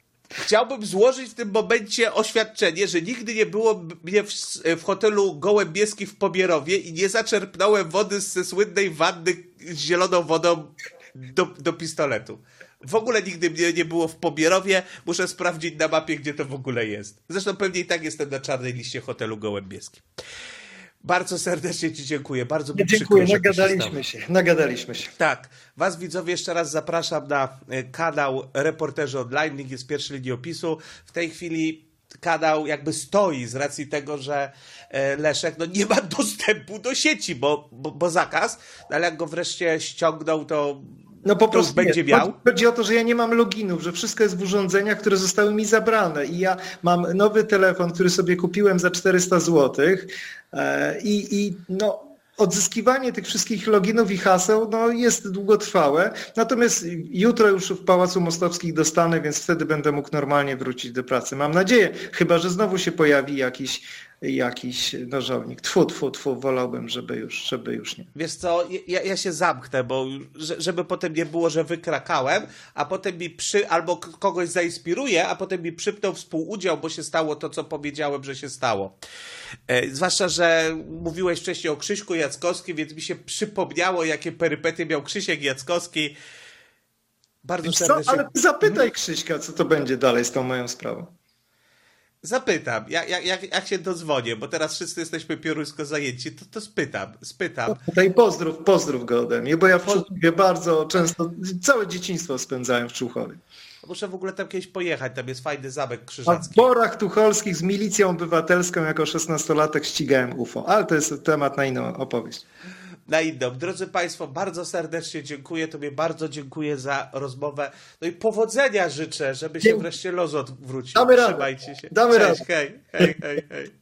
chciałbym złożyć w tym momencie oświadczenie, że nigdy nie było mnie w, w hotelu Gołębieski w Pobierowie i nie zaczerpnąłem wody ze słynnej wanny z zieloną wodą do, do pistoletu. W ogóle nigdy mnie nie było w Pobierowie. Muszę sprawdzić na mapie, gdzie to w ogóle jest. Zresztą pewnie i tak jestem na czarnej liście hotelu Gołębieski. Bardzo serdecznie Ci dziękuję. Bardzo mi Dziękuję, przykro, że nagadaliśmy się, nagadaliśmy się. Tak. Was widzowie jeszcze raz zapraszam na kanał Reporterzy Online. Link jest w pierwszej linii opisu. W tej chwili kanał jakby stoi z racji tego, że Leszek no, nie ma dostępu do sieci, bo, bo, bo zakaz, ale jak go wreszcie ściągnął, to No po to prostu już będzie nie. miał. Chodzi o to, że ja nie mam loginów, że wszystko jest w urządzeniach, które zostały mi zabrane i ja mam nowy telefon, który sobie kupiłem za czterysta złotych i, i no odzyskiwanie tych wszystkich loginów i haseł no, jest długotrwałe, natomiast jutro już w Pałacu Mostowskich dostanę, więc wtedy będę mógł normalnie wrócić do pracy. Mam nadzieję, chyba że znowu się pojawi jakiś, jakiś nożownik. Tfu, tfu, tfu, wolałbym, żeby już, żeby już nie. Wiesz co, ja, ja się zamknę, bo żeby potem nie było, że wykrakałem, a potem mi przy, albo kogoś zainspiruje, a potem mi przypnął współudział, bo się stało to, co powiedziałem, że się stało. E, zwłaszcza, że mówiłeś wcześniej o Krzyśku Jackowskim, więc mi się przypomniało, jakie perypety miał Krzysiek Jackowski. Bardzo Co? serdecznie. Ale zapytaj Krzyśka, co to będzie dalej z tą moją sprawą. Zapytam, jak, jak, jak się dozwonię, bo teraz wszyscy jesteśmy pioruńsko zajęci, to, to spytam, spytam. Tutaj pozdrów, pozdrów go ode mnie, bo ja w Człuchowie bardzo często, całe dzieciństwo spędzałem w Człuchowie. Muszę w ogóle tam kiedyś pojechać, tam jest fajny zamek A w krzyżacki. Borach Tucholskich z milicją obywatelską jako szesnastolatek ścigałem U F O, ale to jest temat na inną opowieść. Na inną. Drodzy Państwo, bardzo serdecznie dziękuję. Tobie bardzo dziękuję za rozmowę. No i powodzenia życzę, żeby się Dzięki. wreszcie los odwrócił. Damy radę. Trzymajcie się. Damy Cześć, radę. hej, hej, hej, hej.